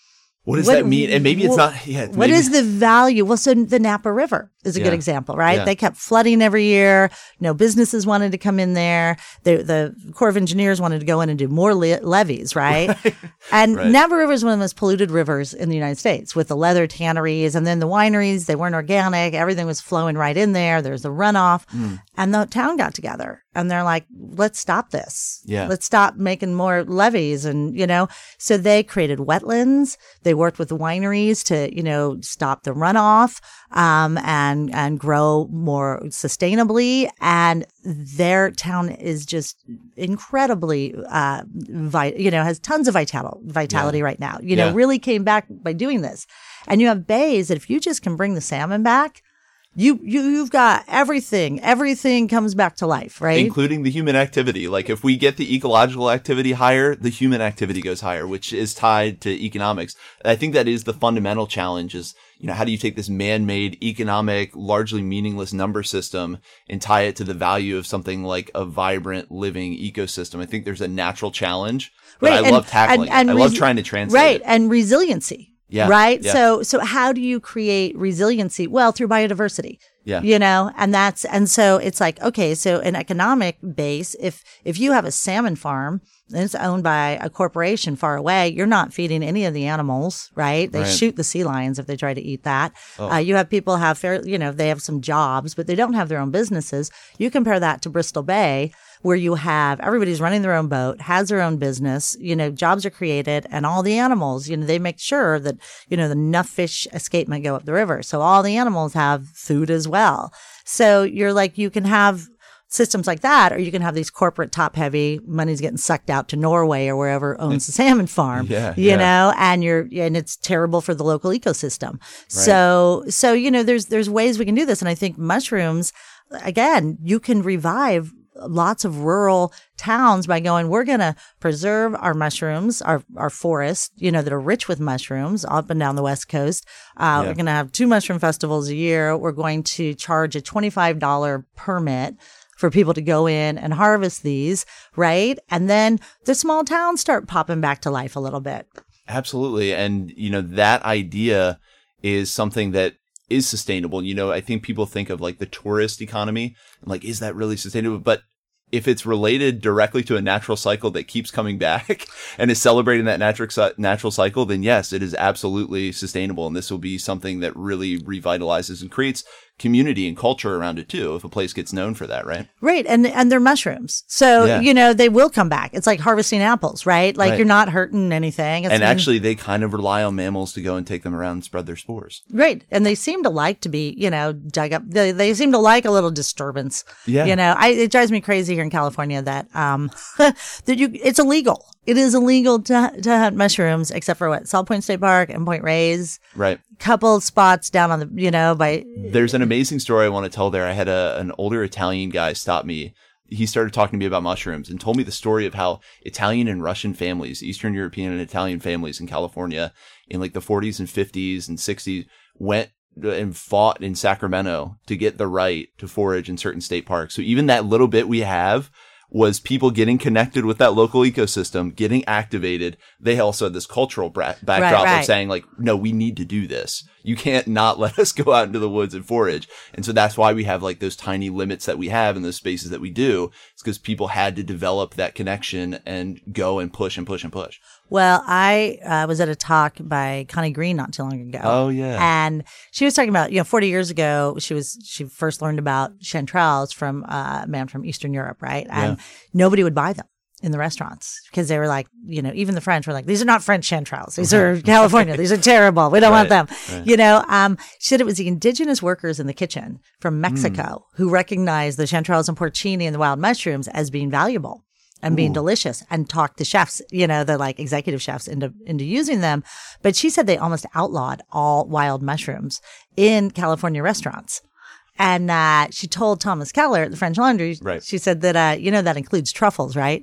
What does What- that mean? And maybe it's what- not. Yeah. What maybe- is the value? Well, so the Napa River is a Yeah. good example, right? Yeah. They kept flooding every year. No businesses wanted to come in there. The, the Corps of Engineers wanted to go in and do more le- levees, right? And Right. Napa River is one of the most polluted rivers in the United States with the leather tanneries and then the wineries. They weren't organic. Everything was flowing right in there. There's a runoff. Mm. And the town got together and they're like, let's stop this. Yeah. Let's stop making more levees. And, you know, so they created wetlands. They worked with the wineries to, you know, stop the runoff, um, and, and grow more sustainably. And their town is just incredibly, uh, vi- you know, has tons of vital- vitality Yeah. right now, you know, Yeah. really came back by doing this. And you have bays that if you just can bring the salmon back, You, you, you've got everything. Everything comes back to life, right? Including the human activity. Like if we get the ecological activity higher, the human activity goes higher, which is tied to economics. I think that is the fundamental challenge is, you know, how do you take this man-made economic, largely meaningless number system and tie it to the value of something like a vibrant living ecosystem? I think there's a natural challenge, but I and- love tackling and- and it. I love resi- trying to translate Right. it. And resiliency. Yeah, Right. yeah. So, so how do you create resiliency? Well, through biodiversity. Yeah. You know, and that's, and so it's like, okay, so an economic base, if, if you have a salmon farm and it's owned by a corporation far away, you're not feeding any of the animals, right? They Right. shoot the sea lions if they try to eat that. Oh. Uh, you have people have fair, you know, they have some jobs, but they don't have their own businesses. You compare that to Bristol Bay, where you have everybody's running their own boat, has their own business, you know, jobs are created and all the animals, you know, they make sure that, you know, enough fish escapement go up the river. So all the animals have food as well. So you're like, you can have systems like that, or you can have these corporate top heavy money's getting sucked out to Norway or wherever owns the salmon farm, Yeah, you yeah. know, and you're, and it's terrible for the local ecosystem. So, so, you know, there's, there's ways we can do this. And I think mushrooms, again, you can revive lots of rural towns by going, we're going to preserve our mushrooms, our, our forests, you know, that are rich with mushrooms up and down the West Coast. Uh, Yeah. We're going to have two mushroom festivals a year. We're going to charge a twenty-five dollars permit for people to go in and harvest these, right? And then the small towns start popping back to life a little bit. Absolutely. And, you know, that idea is something that is sustainable. You know, I think people think of like the tourist economy and like, is that really sustainable? But if it's related directly to a natural cycle that keeps coming back and is celebrating that natural natural cycle, then yes, it is absolutely sustainable. And this will be something that really revitalizes and creates community and culture around it too, if a place gets known for that, right? Right. And, and they're mushrooms. So, Yeah. you know, they will come back. It's like harvesting apples, right? Like Right. you're not hurting anything. It's And been- actually, they kind of rely on mammals to go and take them around and spread their spores. Right. And they seem to like to be, you know, dug up. They, they seem to like a little disturbance. Yeah. You know, I, it drives me crazy here in California that, um, that you, it's illegal. It is illegal to, to hunt mushrooms except for what? Salt Point State Park and Point Reyes. Right. Couple spots down on the, you know, by, There's an amazing story I want to tell there. I had a, an older Italian guy stop me. He started talking to me about mushrooms and told me the story of how Italian and Russian families, Eastern European and Italian families in California in like the forties and fifties and sixties went and fought in Sacramento to get the right to forage in certain state parks. So even that little bit we have was people getting connected with that local ecosystem, getting activated. They also had this cultural bra- backdrop right. of saying like, no, we need to do this. You can't not let us go out into the woods and forage. And so that's why we have like those tiny limits that we have in those spaces that we do. It's because people had to develop that connection and go and push and push and push. well, I uh, was at a talk by Connie Green not too long ago. Oh, yeah. And she was talking about, you know, forty years ago, she was, she first learned about chanterelles from uh, a man from Eastern Europe, right? And nobody would buy them in the restaurants because they were like, you know, even the French were like, these are not French chanterelles. These are California. These are terrible. We don't want Right, them. right. You know, um, she said it was the indigenous workers in the kitchen from Mexico who recognized the chanterelles and porcini and the wild mushrooms as being valuable and being delicious and talked the chefs, you know, the like executive chefs into, into using them. But she said they almost outlawed all wild mushrooms in California restaurants. And, uh, she told Thomas Keller at the French Laundry, Right. she said that, uh, you know, that includes truffles, right?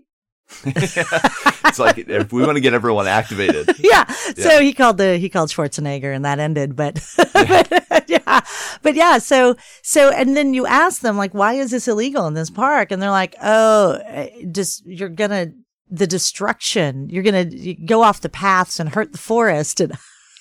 It's like if we want to get everyone activated. yeah. So he called the, he called Schwarzenegger and that ended, but, but yeah, but yeah. So, so, and then you ask them like, why is this illegal in this park? And they're like, oh, eh, just, you're going to, the destruction, you're going to go off the paths and hurt the forest. And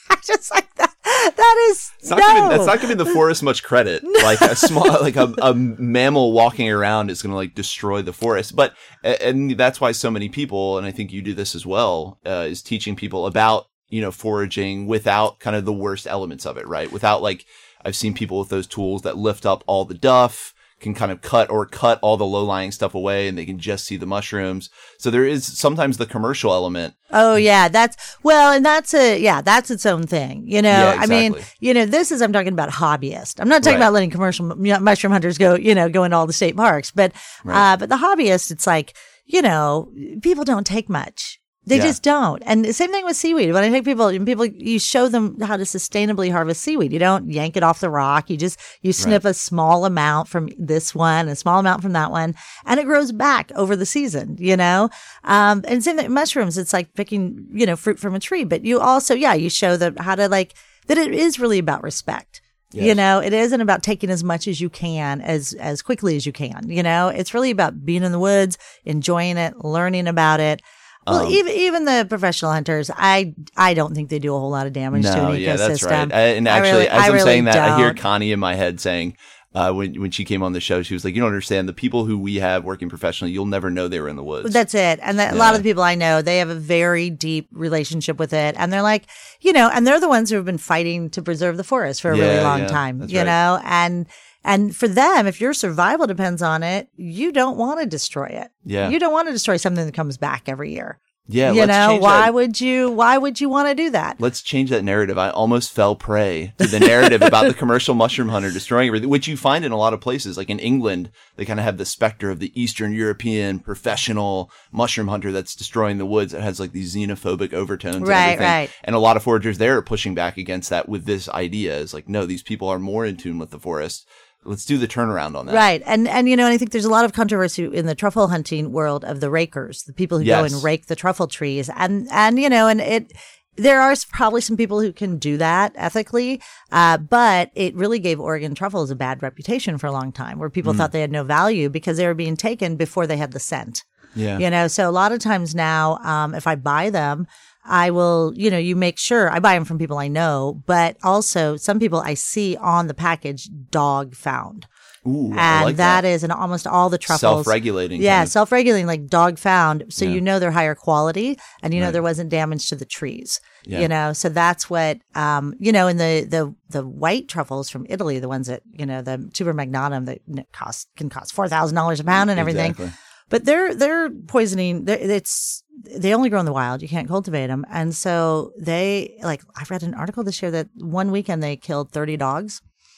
I just like that. That is it's not no. giving, that's not giving the forest much credit. Like a small, like a, a mammal walking around is going to like destroy the forest. But and that's why so many people, and I think you do this as well, uh, is teaching people about you know foraging without kind of the worst elements of it, right? Without like I've seen people with those tools that lift up all the duff, can kind of cut or cut all the low-lying stuff away, and they can just see the mushrooms. So there is sometimes the commercial element. Oh yeah, that's well, and that's a yeah, that's its own thing. You know, Yeah, exactly. I mean, you know, this is I'm talking about hobbyist. I'm not talking Right. about letting commercial m- mushroom hunters go, you know, go into all the state parks, but Right. uh, but the hobbyist, it's like, you know, people don't take much. They Yeah. just don't. And the same thing with seaweed. When I take people, when people, you show them how to sustainably harvest seaweed. You don't yank it off the rock. You just, you snip a small amount from this one, a small amount from that one, and it grows back over the season, you know? Um, and same thing, mushrooms, it's like picking, you know, fruit from a tree. But you also, yeah, you show them how to like, that it is really about respect. Yes. You know, it isn't about taking as much as you can as, as quickly as you can. You know, it's really about being in the woods, enjoying it, learning about it. Well, Um, even even the professional hunters, I I don't think they do a whole lot of damage to No, an ecosystem. yeah, that's right. I, and I actually, really- as I I'm really saying that, I hear don't. Connie in my head saying, uh, when when she came on the show, she was like, "You don't understand. The people who we have working professionally, you'll never know they were in the woods." That's it. And that, a lot of the people I know, they have a very deep relationship with it. And they're like, you know, and they're the ones who have been fighting to preserve the forest for a really Yeah, long yeah, time, that's you right. know? And, and for them, if your survival depends on it, you don't want to destroy it. Yeah. You don't want to destroy something that comes back every year. yeah, you let's know, change why that. would you, why would you want to do that? Let's change that narrative. I almost fell prey to the narrative about the commercial mushroom hunter destroying everything, which you find in a lot of places. Like in England, they kind of have the specter of the Eastern European professional mushroom hunter that's destroying the woods. That has like these xenophobic overtones. and Right, everything. right. And a lot of foragers there are pushing back against that with this idea. Is like, no, these people are more in tune with the forest. Let's do the turnaround on that. Right. And, and, you know, and I think there's a lot of controversy in the truffle hunting world of the rakers, the people who go Yes. and rake the truffle trees. And, and, you know, and it, there are probably some people who can do that ethically. Uh, but it really gave Oregon truffles a bad reputation for a long time where people thought they had no value because they were being taken before they had the scent. Yeah. You know, so a lot of times now, um, if I buy them, I will, you know, you make sure I buy them from people I know, but also some people I see on the package, dog found. Ooh, And I like that that. is in almost all the truffles. Self-regulating. Yeah, kind of. self-regulating, like dog found. So Yeah. you know they're higher quality and you know Right. there wasn't damage to the trees. Yeah. You know, so that's what, um, you know, and the, the, the white truffles from Italy, the ones that, you know, the tuber magnatum that cost, can cost four thousand dollars a pound and everything. Exactly. But they're they're poisoning. They're, it's they only grow in the wild. You can't cultivate them, and so they like. I read an article this year that one weekend they killed thirty dogs.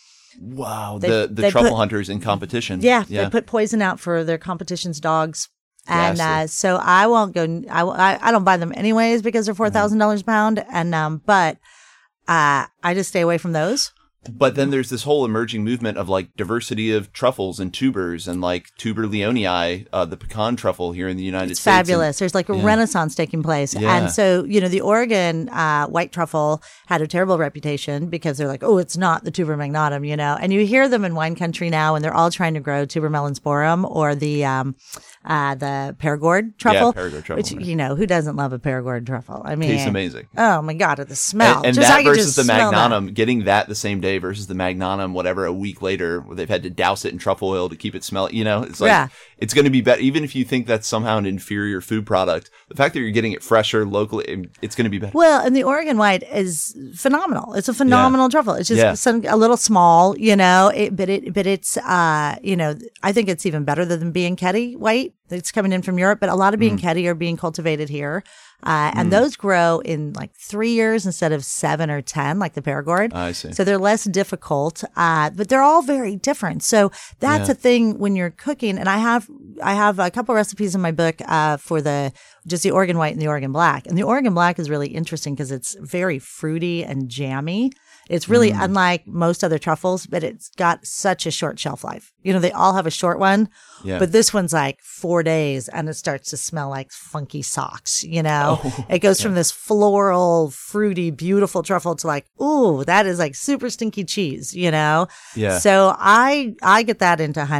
Wow. They- the the they truffle put- hunters in competition. Yeah, Yeah. they put poison out for their competition's dogs, and Ghastly. uh, so I won't go. I, I I don't buy them anyways because they're four thousand dollars a pound, and um, but uh, I just stay away from those. But then there's this whole emerging movement of like diversity of truffles and tubers and like tuber leonii, uh, the pecan truffle here in the United It's States. And- fabulous. There's like a Yeah. renaissance taking place. Yeah. And so, you know, the Oregon uh, white truffle had a terrible reputation because they're like, oh, it's not the tuber magnatum, you know. And you hear them in wine country now and they're all trying to grow tuber melansporum or the um, uh, the Perigord truffle. Perigord truffle, Which, right. you know, who doesn't love a Perigord truffle? I mean, Tastes amazing. Oh my God, the smell. And, and Just- I that could versus just the smell that. magnatum, getting that the same day versus the magnatum, whatever, a week later, where they've had to douse it in truffle oil to keep it smell. You know, it's like, Yeah. it's going to be better. Even if you think that's somehow an inferior food product, the fact that you're getting it fresher locally, it's going to be better. Well, and the Oregon white is phenomenal. It's a phenomenal truffle. It's just Yeah. some, a little small, you know, it, but it, but it's, uh, you know, I think it's even better than Bianchetti white that's coming in from Europe. But a lot of Mm. Bianchetti are being cultivated here. Uh, and those grow in like three years instead of seven or ten, like the Perigord. I see. So they're less difficult, uh, but they're all very different. So that's Yeah. a thing when you're cooking. And I have, I have a couple recipes in my book, uh, for the, just the Oregon white and the Oregon black. And the Oregon black is really interesting because it's very fruity and jammy. It's really Mm. unlike most other truffles, but it's got such a short shelf life. You know, they all have a short one, Yeah. but this one's like four days and it starts to smell like funky socks, you know? Oh, it goes from this floral, fruity, beautiful truffle to like, ooh, that is like super stinky cheese, you know? Yeah. So I, I get that into honey,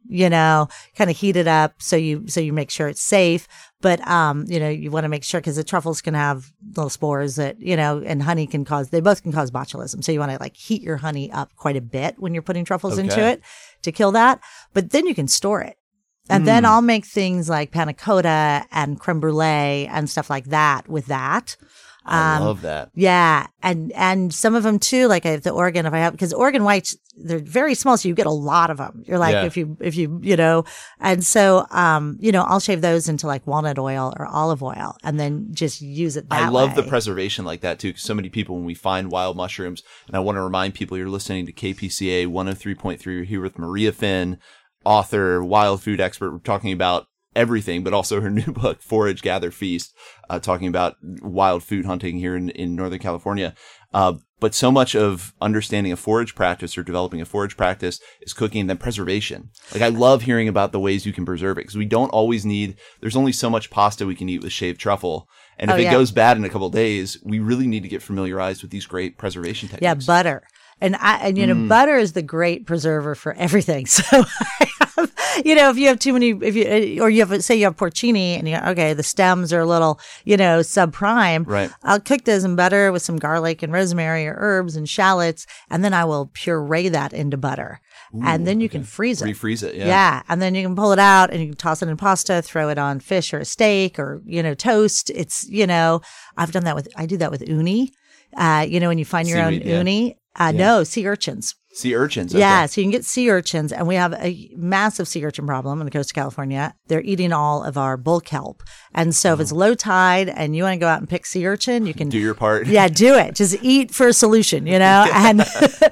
you know, kind of heat it up so you so you make sure it's safe. But um, you know, you want to make sure because the truffles can have little spores that, you know, and honey can cause, they both can cause botulism. So you want to like heat your honey up quite a bit when you're putting truffles Okay. into it to kill that. But then you can store it. And Mm. then I'll make things like panna cotta and creme brulee and stuff like that with that. I Um, love that. Yeah, and and some of them too, like I have the Oregon. If I have, because Oregon whites, they're very small, so you get a lot of them. You're like, Yeah. if you if you you know, and so um, you know, I'll shave those into like walnut oil or olive oil, and then just use it that I love way. the preservation like that too, because so many people, when we find wild mushrooms, and I want to remind people, you're listening to K P C A one oh three point three. You're here with Maria Finn, author, wild food expert. We're talking about everything, but also her new book, Forage, Gather, Feast, uh, talking about wild food hunting here in, in Northern California. Uh, but so much of understanding a forage practice or developing a forage practice is cooking and then preservation. Like I love hearing about the ways you can preserve it, because we don't always need, there's only so much pasta we can eat with shaved truffle. And if Oh, it yeah. goes bad in a couple of days, we really need to get familiarized with these great preservation techniques. Yeah, butter. And I, and you know, Mm. butter is the great preserver for everything. So I have, you know, if you have too many, if you, or you have, say you have porcini and you okay, the stems are a little, you know, subprime. Right. I'll cook those in butter with some garlic and rosemary or herbs and shallots. And then I will puree that into butter. and then you can freeze it. Refreeze it, yeah. Yeah. And then you can pull it out and you can toss it in pasta, throw it on fish or a steak or, you know, toast. It's, you know, I've done that with, I do that with uni. Uh, you know, when you find your Seaweed, own yeah. uni. Uh, Yeah. No, sea urchins. Sea urchins. Okay. Yeah, so you can get sea urchins, and we have a massive sea urchin problem on the coast of California. They're eating all of our bull kelp, and so if it's low tide and you want to go out and pick sea urchin, you can Do your part. yeah, do it. Just eat for a solution, you know, and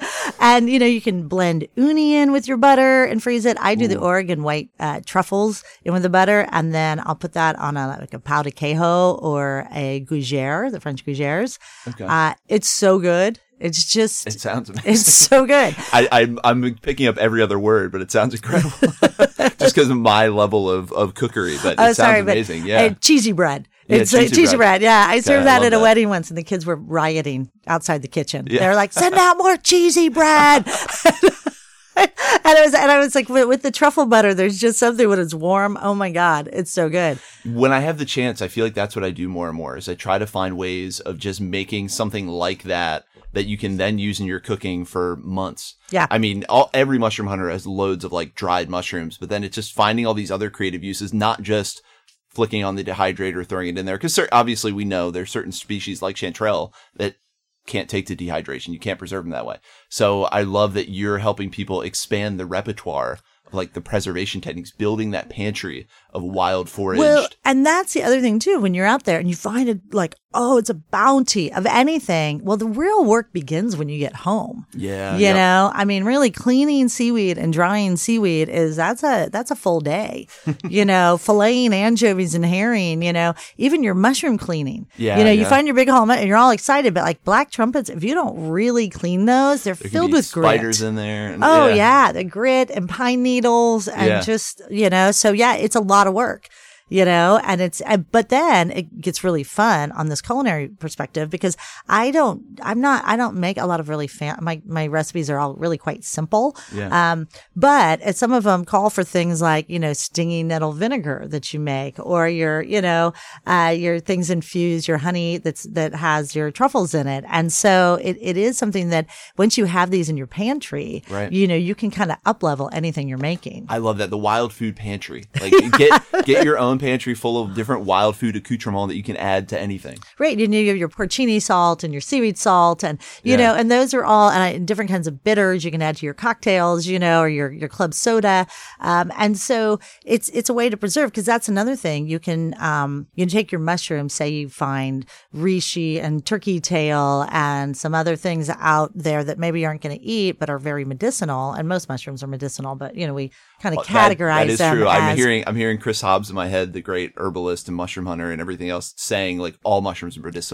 and you know you can blend uni in with your butter and freeze it. I do the Oregon white uh, truffles in with the butter, and then I'll put that on a like a pau de quejo or a gougere, the French gougères. Okay. Uh, it's so good. It's just It sounds amazing. it's so good. I, I, I'm picking up every other word, but it sounds incredible. Just because of my level of, of cookery, but it Oh, sounds sorry, amazing. but Yeah. uh, cheesy bread. Yeah, It's uh, cheesy cheesy, bread. bread. Yeah, I served I that love at a that. wedding once, and the kids were rioting outside the kitchen. Yeah. They were like, "Send out more cheesy bread." And I was, and I was like, with, with the truffle butter, there's just something when it's warm. Oh my God, it's so good. When I have the chance, I feel like that's what I do more and more is I try to find ways of just making something like that that you can then use in your cooking for months. Yeah. I mean, all, every mushroom hunter has loads of like dried mushrooms, but then it's just finding all these other creative uses, not just flicking on the dehydrator, throwing it in there. Because obviously we know there's certain species like chanterelle that can't take to dehydration. You can't preserve them that way. So I love that you're helping people expand the repertoire of like the preservation techniques, building that pantry of wild foraged. Well, and that's the other thing too. When you're out there and you find it like, oh, it's a bounty of anything. Well, the real work begins when you get home. yeah. You yep. know, I mean, really cleaning seaweed and drying seaweed is that's a that's a full day. You know, filleting anchovies and herring. You know, even your mushroom cleaning. Yeah, you know, you yeah. find your big haul and you're all excited, but like black trumpets, if you don't really clean those, they're There can filled be with spiders grit. in there. and- Oh yeah, the grit and pine needles and Yeah. just you know, so yeah, it's a lot of work. You know, and it's, uh, but then it gets really fun on this culinary perspective because I don't, I'm not, I don't make a lot of really fan, my, my recipes are all really quite simple. Yeah. Um, but uh, some of them call for things like, you know, stingy nettle vinegar that you make or your, you know, uh, your things infuse your honey that's, that has your truffles in it. And so it, it is something that once you have these in your pantry, Right. you know, you can kind of up level anything you're making. I love that. The wild food pantry. Like get get your own pantry full of different wild food accoutrement that you can add to anything. Right. You know, you have your porcini salt and your seaweed salt and, you Yeah. know, and those are all and I- different kinds of bitters you can add to your cocktails, you know, or your, your club soda. Um, and so it's, it's a way to preserve because that's another thing. You can, um, you can take your mushrooms, say you find reishi and turkey tail and some other things out there that maybe you aren't going to eat, but are very medicinal. And most mushrooms are medicinal, but, you know, we kind of That- categorize that is them true. as I'm hearing I'm hearing Chris Hobbs in my head, the great herbalist and mushroom hunter and everything else, saying like all mushrooms are medicinal.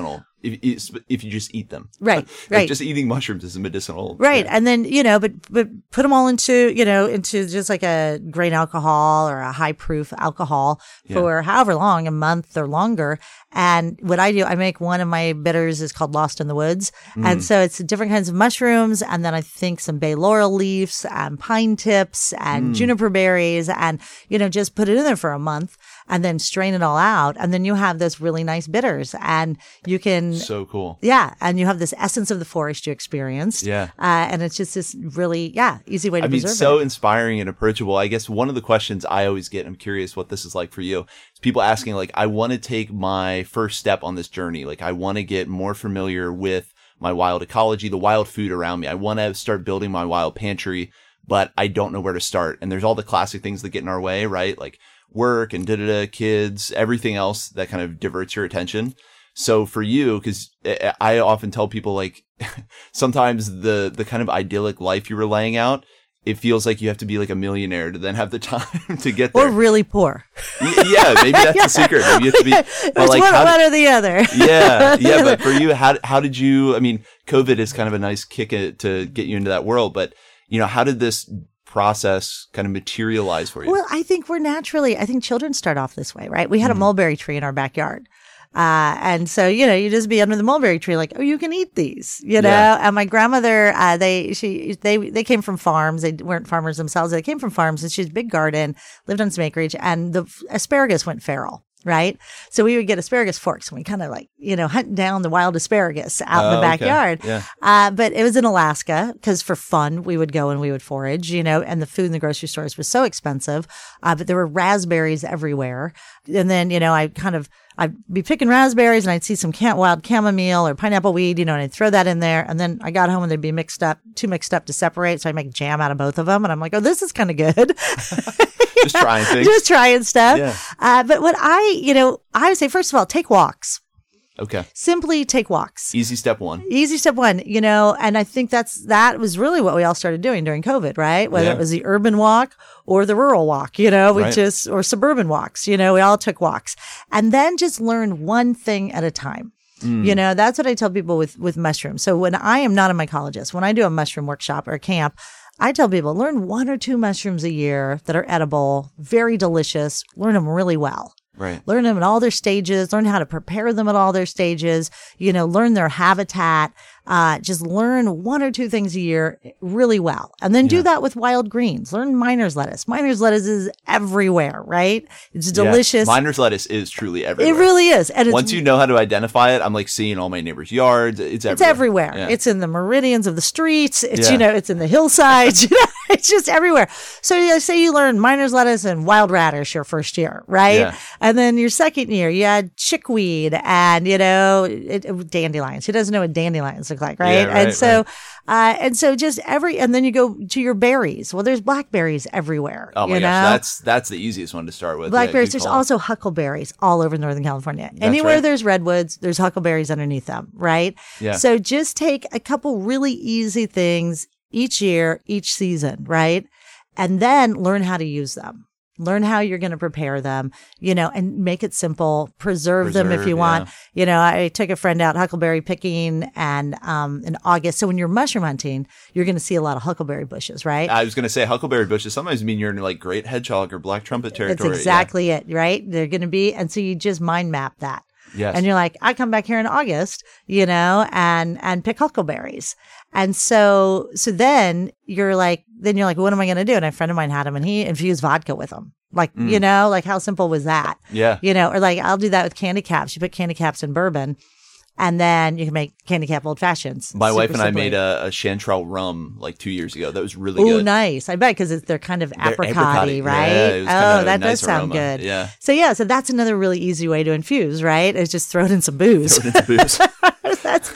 if, if you just eat them. Right, like right. Just eating mushrooms is a medicinal. Right. Yeah. And then, you know, but, but put them all into, you know, into just like a grain alcohol or a high proof alcohol Yeah. for however long, a month or longer. And what I do, I make one of my bitters is called Lost in the Woods. Mm. And so it's different kinds of mushrooms. And then I think some bay laurel leaves and pine tips and Mm. juniper berries and, you know, just put it in there for a month and then strain it all out. And then you have this really nice bitters and you can. So cool. Yeah. And you have this essence of the forest you experienced. Yeah. Uh, and it's just this really, yeah, easy way to I mean, preserve so it. inspiring and approachable. I guess one of the questions I always get, I'm curious what this is like for you, is people asking, like, I want to take my first step on this journey. Like, I want to get more familiar with my wild ecology, the wild food around me. I want to start building my wild pantry, but I don't know where to start. And there's all the classic things that get in our way, right? Like work and da-da-da, kids, everything else that kind of diverts your attention. So for you, because I often tell people, like, sometimes the the kind of idyllic life you were laying out, it feels like you have to be like a millionaire to then have the time to get there. Or really poor. Y- yeah, maybe that's the secret. Maybe you have to be, but It's like, one, how one did- or the other. yeah, yeah. But for you, how how did you? I mean, COVID is kind of a nice kick it to get you into that world. But you know, how did this process kind of materialize for you? Well, I think we're naturally, I think children start off this way, right? We had Mm-hmm. a mulberry tree in our backyard. Uh, and so, you know, you just be under the mulberry tree, like, oh, you can eat these, you know? Yeah. And my grandmother, uh, they, she, they, they came from farms. They weren't farmers themselves. They came from farms and she had a big garden, lived on some acreage and the asparagus went feral. Right. So we would get asparagus forks and we kind of like, you know, hunt down the wild asparagus out in Oh, the okay. backyard. Yeah. Uh, but it was in Alaska because for fun, we would go and we would forage, you know, and the food in the grocery stores was so expensive. Uh, but there were raspberries everywhere. And then, you know, I kind of, I'd be picking raspberries and I'd see some cam- wild chamomile or pineapple weed, you know, and I'd throw that in there. And then I got home and they'd be mixed up, too mixed up to separate. So I make jam out of both of them. And I'm like, oh, this is kind of good. Just trying things. Just trying stuff. Yeah. Uh, but what I, you know, I would say, first of all, take walks. Okay. Simply take walks. Easy step one. Easy step one, you know, and I think that's, that was really what we all started doing during COVID, right? Whether Yeah. it was the urban walk or the rural walk, you know, we Right. just, or suburban walks, you know, we all took walks and then just learn one thing at a time. Mm. You know, that's what I tell people with, with mushrooms. So when I am not a mycologist, when I do a mushroom workshop or a camp, I tell people learn one or two mushrooms a year that are edible, very delicious, learn them really well. Right. Learn them at all their stages, learn how to prepare them at all their stages, you know, learn their habitat, uh, just learn one or two things a year really well. And then Yeah. do that with wild greens. Learn miner's lettuce. Miner's lettuce is everywhere, right? It's Yeah. delicious. Miner's lettuce is truly everywhere. It really is. And it's, Once you know how to identify it, I'm like seeing all my neighbors' yards. It's everywhere. it's everywhere. Yeah. It's in the meridians of the streets. It's, Yeah. you know, it's in the hillsides. You know, it's just everywhere. So you know, say you learn miner's lettuce and wild radish your first year, right? Yeah. And then your second year, you had chickweed and, you know, it, it, dandelions. Who doesn't know what dandelions look like, right? Yeah, right, and so, uh, and so just every, and then you go to your berries. Well, there's blackberries everywhere. Oh my you gosh, know? that's that's the easiest one to start with. Blackberries. Yeah, There's good call. also huckleberries all over Northern California. Anywhere right. there's redwoods, there's huckleberries underneath them, right? Yeah. So just take a couple really easy things each year, each season, right? And then learn how to use them. Learn how you're going to prepare them, you know, and make it simple. Preserve, them if Preserve, you want. yeah. You know, I took a friend out huckleberry picking and um in August. So when you're mushroom hunting, you're going to see a lot of huckleberry bushes, right? I was going to say huckleberry bushes sometimes mean you're in like great hedgehog or black trumpet That's territory. exactly it, right? They're going to be, and so you just mind map that. Yes. And you're like, I come back here in August, you know, and, and pick huckleberries. And so, so then you're like, then you're like, what am I going to do? And a friend of mine had them and he infused vodka with them. Like, Mm. you know, like how simple was that? Yeah. You know, or like I'll do that with candy caps. You put candy caps in bourbon and then you can make candy cap old fashions. My Super wife and I simply. made a, a Chanterelle rum like two years ago. That was really Oh, good. nice. I bet because they're kind of They're apricot-y, apricot-y. right? Yeah, it was oh, kinda a that nice does sound aroma. good. Yeah. So yeah, so that's another really easy way to infuse, right? Is just throw it in some booze. Throw it into booze. That's,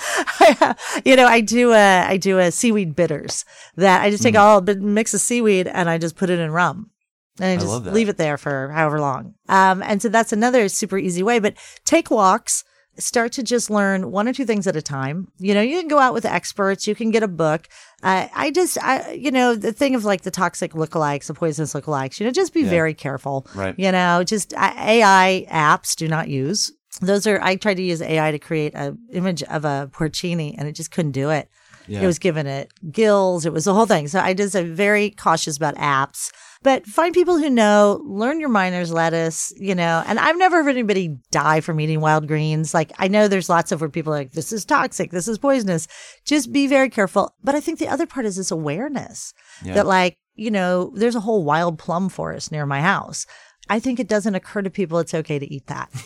you know, I do a, I do a seaweed bitters that I just take Mm. all, but mix of seaweed and I just put it in rum. And I just love that. leave it there for however long. Um, and so that's another super easy way, but take walks, start to just learn one or two things at a time. You know, you can go out with experts, you can get a book. Uh, I just, I, you know, the thing of like the toxic lookalikes, the poisonous lookalikes, you know, just be Yeah. very careful. Right. You know, just uh, A I apps do not use. Those are, I tried to use A I to create an image of a porcini and it just couldn't do it. Yeah. It was giving it gills. It was the whole thing. So I just am very cautious about apps. But find people who know, learn your miner's lettuce, you know. And I've never heard anybody die from eating wild greens. Like, I know there's lots of where people are like, this is toxic, this is poisonous. Just be very careful. But I think the other part is this awareness Yeah. that, like, you know, there's a whole wild plum forest near my house. I think it doesn't occur to people it's okay to eat that.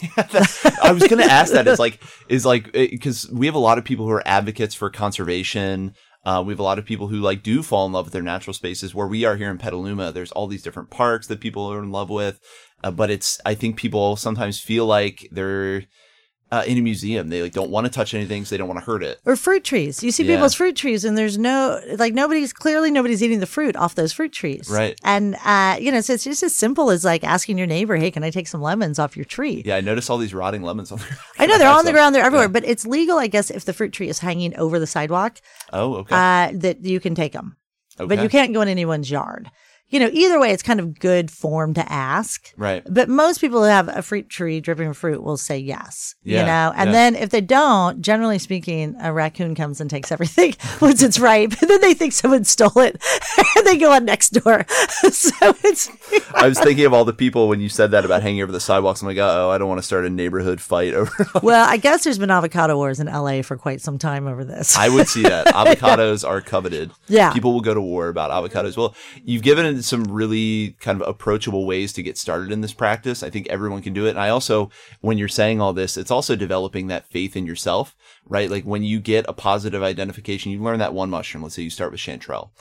I was going to ask that. Is like, is like, because we have a lot of people who are advocates for conservation. Uh, we have a lot of people who like do fall in love with their natural spaces. Where we are here in Petaluma, there's all these different parks that people are in love with. Uh, but it's, I think people sometimes feel like they're uh, in a museum. They like don't want to touch anything, so they don't want to hurt it. Or fruit trees. You see Yeah. people's fruit trees and there's no, like nobody's, clearly nobody's eating the fruit off those fruit trees. Right. And, uh, you know, so it's just as simple as like asking your neighbor, hey, can I take some lemons off your tree? Yeah, I noticed all these rotting lemons on there. I know they're on the So- ground, they're everywhere, Yeah. but it's legal, I guess, if the fruit tree is hanging over the sidewalk, Oh, okay. uh, that you can take them. But Okay. you can't go in anyone's yard. You know, either way, it's kind of good form to ask. Right. But most people who have a fruit tree dripping with fruit will say yes. Yeah, You know, and yeah. then if they don't, generally speaking, a raccoon comes and takes everything once it's ripe. And then they think someone stole it and they go on next door. So it's. I was thinking of all the people when you said that about hanging over the sidewalks. I'm like, oh, I don't want to start a neighborhood fight over. Well, I guess there's been avocado wars in L A for quite some time over this. I would see that. Avocados are coveted. Yeah. People will go to war about avocados. Well, you've given it some really kind of approachable ways to get started in this practice. I think everyone can do it. And I also, when you're saying all this, it's also developing that faith in yourself, right? Like when you get a positive identification, you learn that one mushroom. Let's say you start with chanterelle.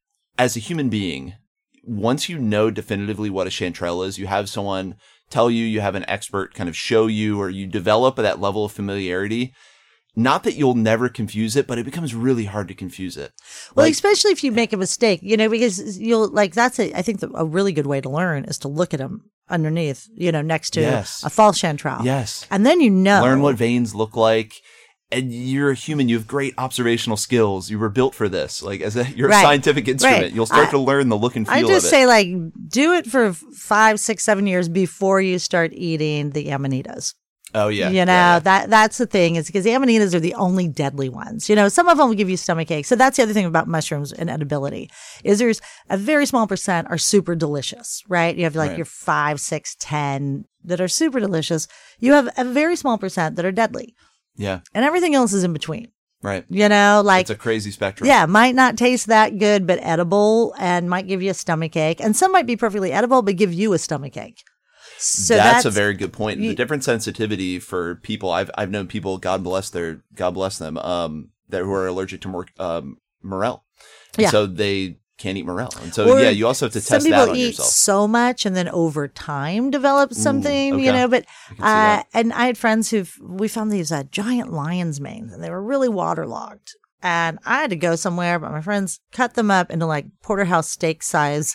As a human being, once you know definitively what a chanterelle is, you have someone tell you, you have an expert kind of show you, or you develop that level of familiarity. Not that you'll never confuse it, but it becomes really hard to confuse it. Well, Like- especially if you make a mistake, you know, because you'll like, that's a, I think the, a really good way to learn is to look at them underneath, you know, next to Yes. a false chanterelle. Yes. And then you know. Learn what veins look like. And you're a human. You have great observational skills. You were built for this. Like as a, you're Right. a scientific instrument. Right. You'll start I- to learn the look and feel I of just it. say, like, do it for five, six, seven years before you start eating the amanitas. oh yeah. You know, Yeah, yeah. that that's the thing is because the amanitas are the only deadly ones. You know, some of them will give you stomach ache. So that's the other thing about mushrooms and edibility is there's a very small percent are super delicious, right? You have like Right. your five, six, ten that are super delicious. You have a very small percent that are deadly Yeah. and everything else is in between. Right. You know, like, It's a crazy spectrum. yeah, might not taste that good, but edible and might give you a stomach ache. And some might be perfectly edible, but give you a stomach ache. So that's, that's, a very good point. you- the different sensitivity for people. I've I've known people. God bless their. God bless them. Um, that who are allergic to more um morel. And Yeah. So they can't eat morel. And so Or yeah, you also have to some test people that on eat yourself. so much and then over time develop something, okay. you know, but, I can see uh, that. and I had friends who we found these uh, giant lion's manes and they were really waterlogged. And I had to go somewhere, but my friends cut them up into like porterhouse steak size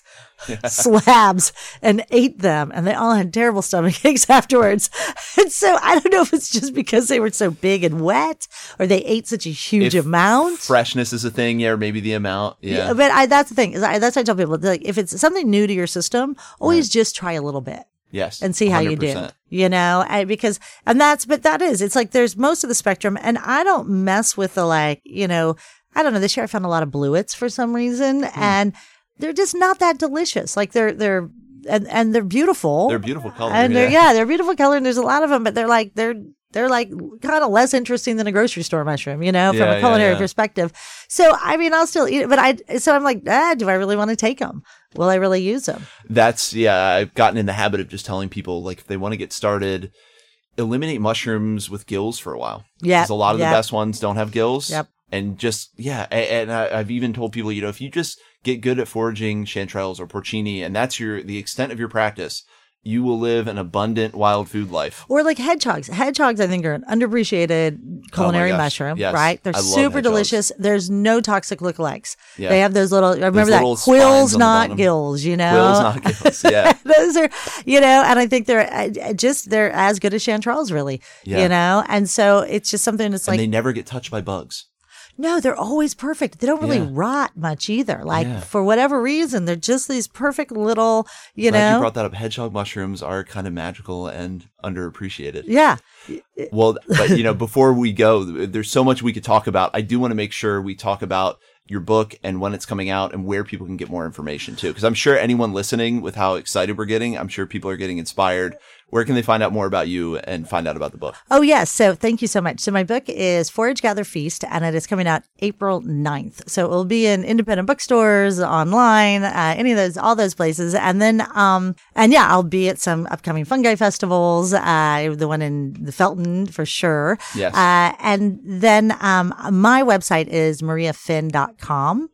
slabs and ate them. And they all had terrible stomach aches afterwards. And so I don't know if it's just because they were so big and wet or they ate such a huge If amount. Freshness is a thing, yeah, or maybe the amount. Yeah. Yeah, but I, that's the thing. Is I, that's what I tell people. Like, if it's something new to your system, always just try a little bit Yes. and see how you one hundred do. percent. You know, I, because and that's but that is. It's like there's most of the spectrum, and I don't mess with the like. You know, I don't know. This year I found a lot of bluets for some reason, and they're just not that delicious. Like they're they're and, and they're beautiful. They're beautiful color. and yeah. they're yeah, they're beautiful color, and there's a lot of them, but they're like they're. They're like kind of less interesting than a grocery store mushroom, you know, from Yeah, a yeah, culinary yeah. perspective. So, I mean, I'll still eat it, but I, so I'm like, ah, do I really want to take them? Will I really use them? That's yeah. I've gotten in the habit of just telling people like if they want to get started, eliminate mushrooms with gills for a while. Yeah, because a lot of yeah. the best ones don't have gills. Yep. And just yeah, a- and I- I've even told people, you know, if you just get good at foraging chanterelles or porcini, and that's your the extent of your practice, you will live an abundant wild food life. Or like hedgehogs. Hedgehogs, I think, are an underappreciated culinary gosh, mushroom, yes. right? They're I love super hedgehogs. delicious. There's no toxic lookalikes. Yeah. They have those little, I remember that, little quills, spines on the not bottom. gills, you know? Quills, not gills. Yeah. Those are, you know, and I think they're uh, just, they're as good as chanterelles, really, Yeah. you know? And so it's just something that's And like, they never get touched by bugs. No, they're always perfect. They don't really Yeah. rot much either. Like Yeah. for whatever reason, they're just these perfect little, you Glad know. you brought that up. Hedgehog mushrooms are kind of magical and underappreciated. Yeah. Well, but you know, before we go, there's so much we could talk about. I do want to make sure we talk about your book and when it's coming out and where people can get more information too. Because I'm sure anyone listening, with how excited we're getting, I'm sure people are getting inspired. Where can they find out more about you and find out about the book? Oh, yes. So thank you so much. So my book is Forage, Gather, Feast, and it is coming out April ninth. So it will be in independent bookstores, online, uh, any of those, all those places. And then, um, and yeah, I'll be at some upcoming fungi festivals, uh, the one in the Felton for sure. Yes. Uh, and then, um, my website is maria finn dot com.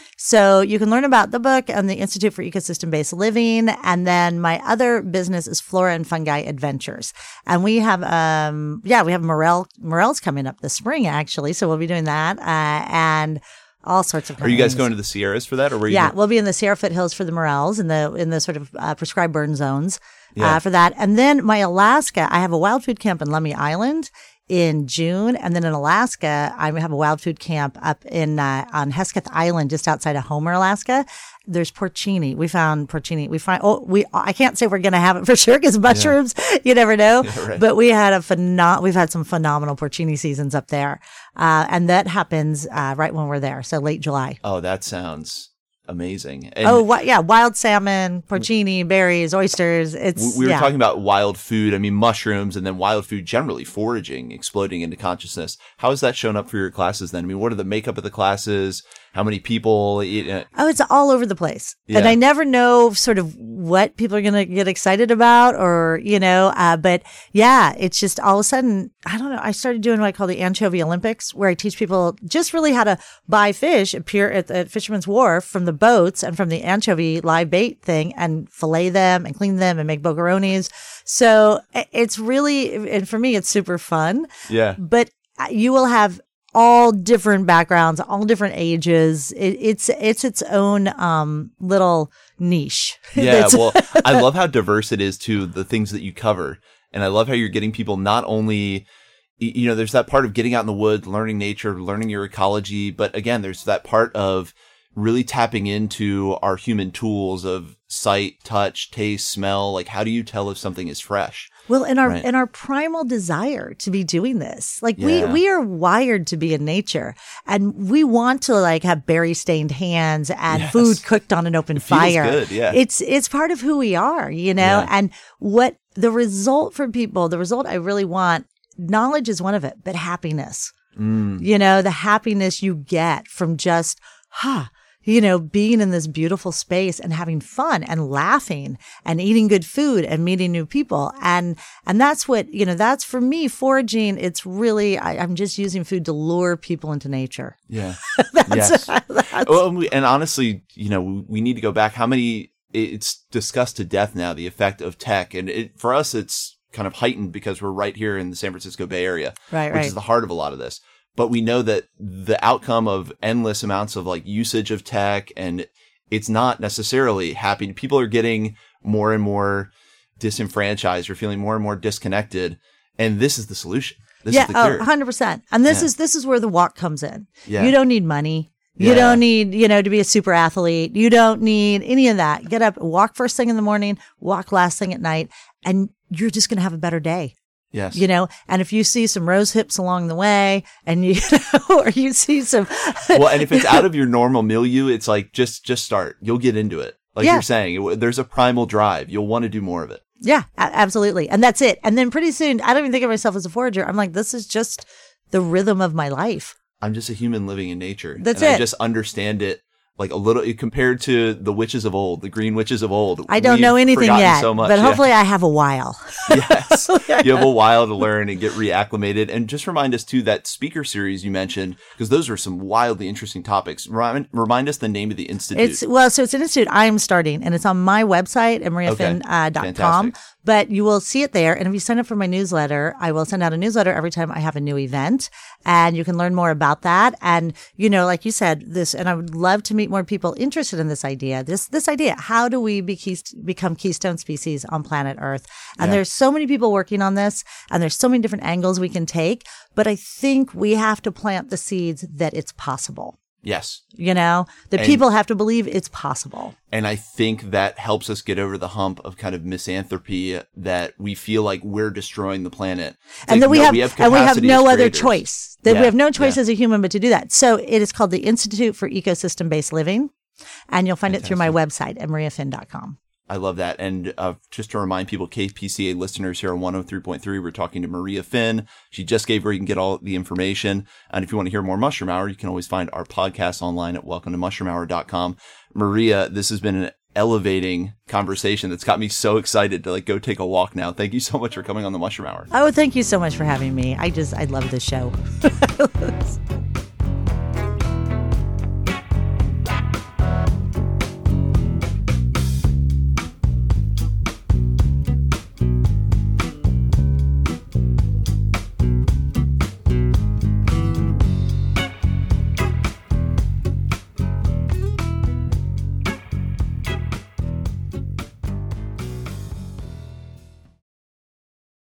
So you can learn about the book and the Institute for Ecosystem-Based Living. And then my other business is Flora and Fungi Adventures. And we have, um, yeah, we have morel, morels coming up this spring, actually. So we'll be doing that. Uh, and all sorts of Are you guys things. going to the Sierras for that? Or were you Yeah, going- we'll be in the Sierra foothills for the morels in the, in the sort of uh, prescribed burn zones Yeah. uh, for that. And then my Alaska, I have a wild food camp in Lummi Island in June. And then in Alaska, I have a wild food camp up in, uh, on Hesketh Island, just outside of Homer, Alaska. There's porcini. We found porcini. We find, oh, we, I can't say we're going to have it for sure because mushrooms, you never know. Yeah, right. But we had a phenom, we've had some phenomenal porcini seasons up there. Uh, and that happens, uh, right when we're there. So late July. Oh, that sounds amazing. And Oh, wi- yeah. Wild salmon, porcini, berries, oysters. It's, w- we were yeah. talking about wild food. I mean, mushrooms and then wild food generally, foraging, exploding into consciousness. How has that shown up for your classes then? I mean, what are the makeup of the classes? How many people? Eat, uh, Oh, it's all over the place. Yeah. And I never know sort of what people are going to get excited about or, you know, uh, but yeah, it's just all of a sudden, I don't know. I started doing what I call the Anchovy Olympics, where I teach people just really how to buy fish, appear at the Fisherman's Wharf from the boats and from the anchovy live bait thing and fillet them and clean them and make bogaronis. So i- it's really, and for me, it's super fun. yeah. But you will have all different backgrounds, all different ages. It, it's it's its own um, little niche. Yeah, It's- well, I love how diverse it is to the things that you cover. And I love how you're getting people not only, y- you know, there's that part of getting out in the woods, learning nature, learning your ecology. But again, there's that part of really tapping into our human tools of sight, touch, taste, smell. Like, how do you tell if something is fresh? Well, in our Right. in our primal desire to be doing this, like Yeah. we we are wired to be in nature, and we want to like have berry stained hands and Yes. food cooked on an open It feels fire. good, yeah. It's it's part of who we are, you know. Yeah. And what the result for people, the result I really want, knowledge is one of it, but happiness. Mm. You know, the happiness you get from just, huh, you know, being in this beautiful space and having fun and laughing and eating good food and meeting new people. And, and that's what, you know, that's for me, foraging. It's really, I, I'm just using food to lure people into nature. Yeah. That's, yes. that's Well, and, we, and honestly, you know, we, we need to go back. How many, it's discussed to death now, the effect of tech. And it, for us, it's kind of heightened because we're right here in the San Francisco Bay Area, Right, which right. is the heart of a lot of this. But we know that the outcome of endless amounts of like usage of tech, and it's not necessarily happy. People are getting more and more disenfranchised or feeling more and more disconnected. And this is the solution. This yeah, is the oh, cure. one hundred percent. And this Yeah. is, this is where the walk comes in. Yeah. You don't need money. You Yeah. don't need, you know, to be a super athlete. You don't need any of that. Get up, walk first thing in the morning, walk last thing at night, and you're just going to have a better day. Yes. You know, and if you see some rose hips along the way and you know, or you see some, Well, and if it's out of your normal milieu, it's like, just, just start. You'll get into it. Like Yeah. you're saying, it, there's a primal drive. You'll want to do more of it. yeah, a- absolutely. And that's it. And then pretty soon, I don't even think of myself as a forager. I'm like, this is just the rhythm of my life. I'm just a human living in nature. That's and I it. just understand it like a little compared to the witches of old, the green witches of old. I don't We've know anything forgotten yet, so much. but Yeah. hopefully I have a while. Yes. You have a while to learn and get reacclimated. And just remind us too, that speaker series you mentioned, because those are some wildly interesting topics. Remind, remind us the name of the institute. It's well, so it's an institute I'm starting, and it's on my website at maria finn dot com. Okay. Fantastic. But you will see it there. And if you sign up for my newsletter, I will send out a newsletter every time I have a new event, and you can learn more about that. And you know, like you said, this, and I would love to meet meet more people interested in this idea. This this idea, how do we be key, become keystone species on planet Earth? And Yeah. there's so many people working on this, and there's so many different angles we can take. But I think we have to plant the seeds that it's possible. Yes. You know, that And- people have to believe it's possible. And I think that helps us get over the hump of kind of misanthropy that we feel like we're destroying the planet. It's And like, that we no, have, and we have capacity no as other creators. choice. That Yeah, we have no choice yeah. as a human but to do that. So it is called the Institute for Ecosystem Based Living. And you'll find it through my website at maria finn dot com. I love that. And uh, just to remind people, K P C A listeners here on one oh three point three, we're talking to Maria Finn. She just gave where you can get all the information. And if you want to hear more Mushroom Hour, you can always find our podcast online at welcome to mushroom hour dot com. Maria, this has been an elevating conversation that's got me so excited to like go take a walk now. Thank you so much for coming on the Mushroom Hour. Oh, thank you so much for having me. I just, I love this show.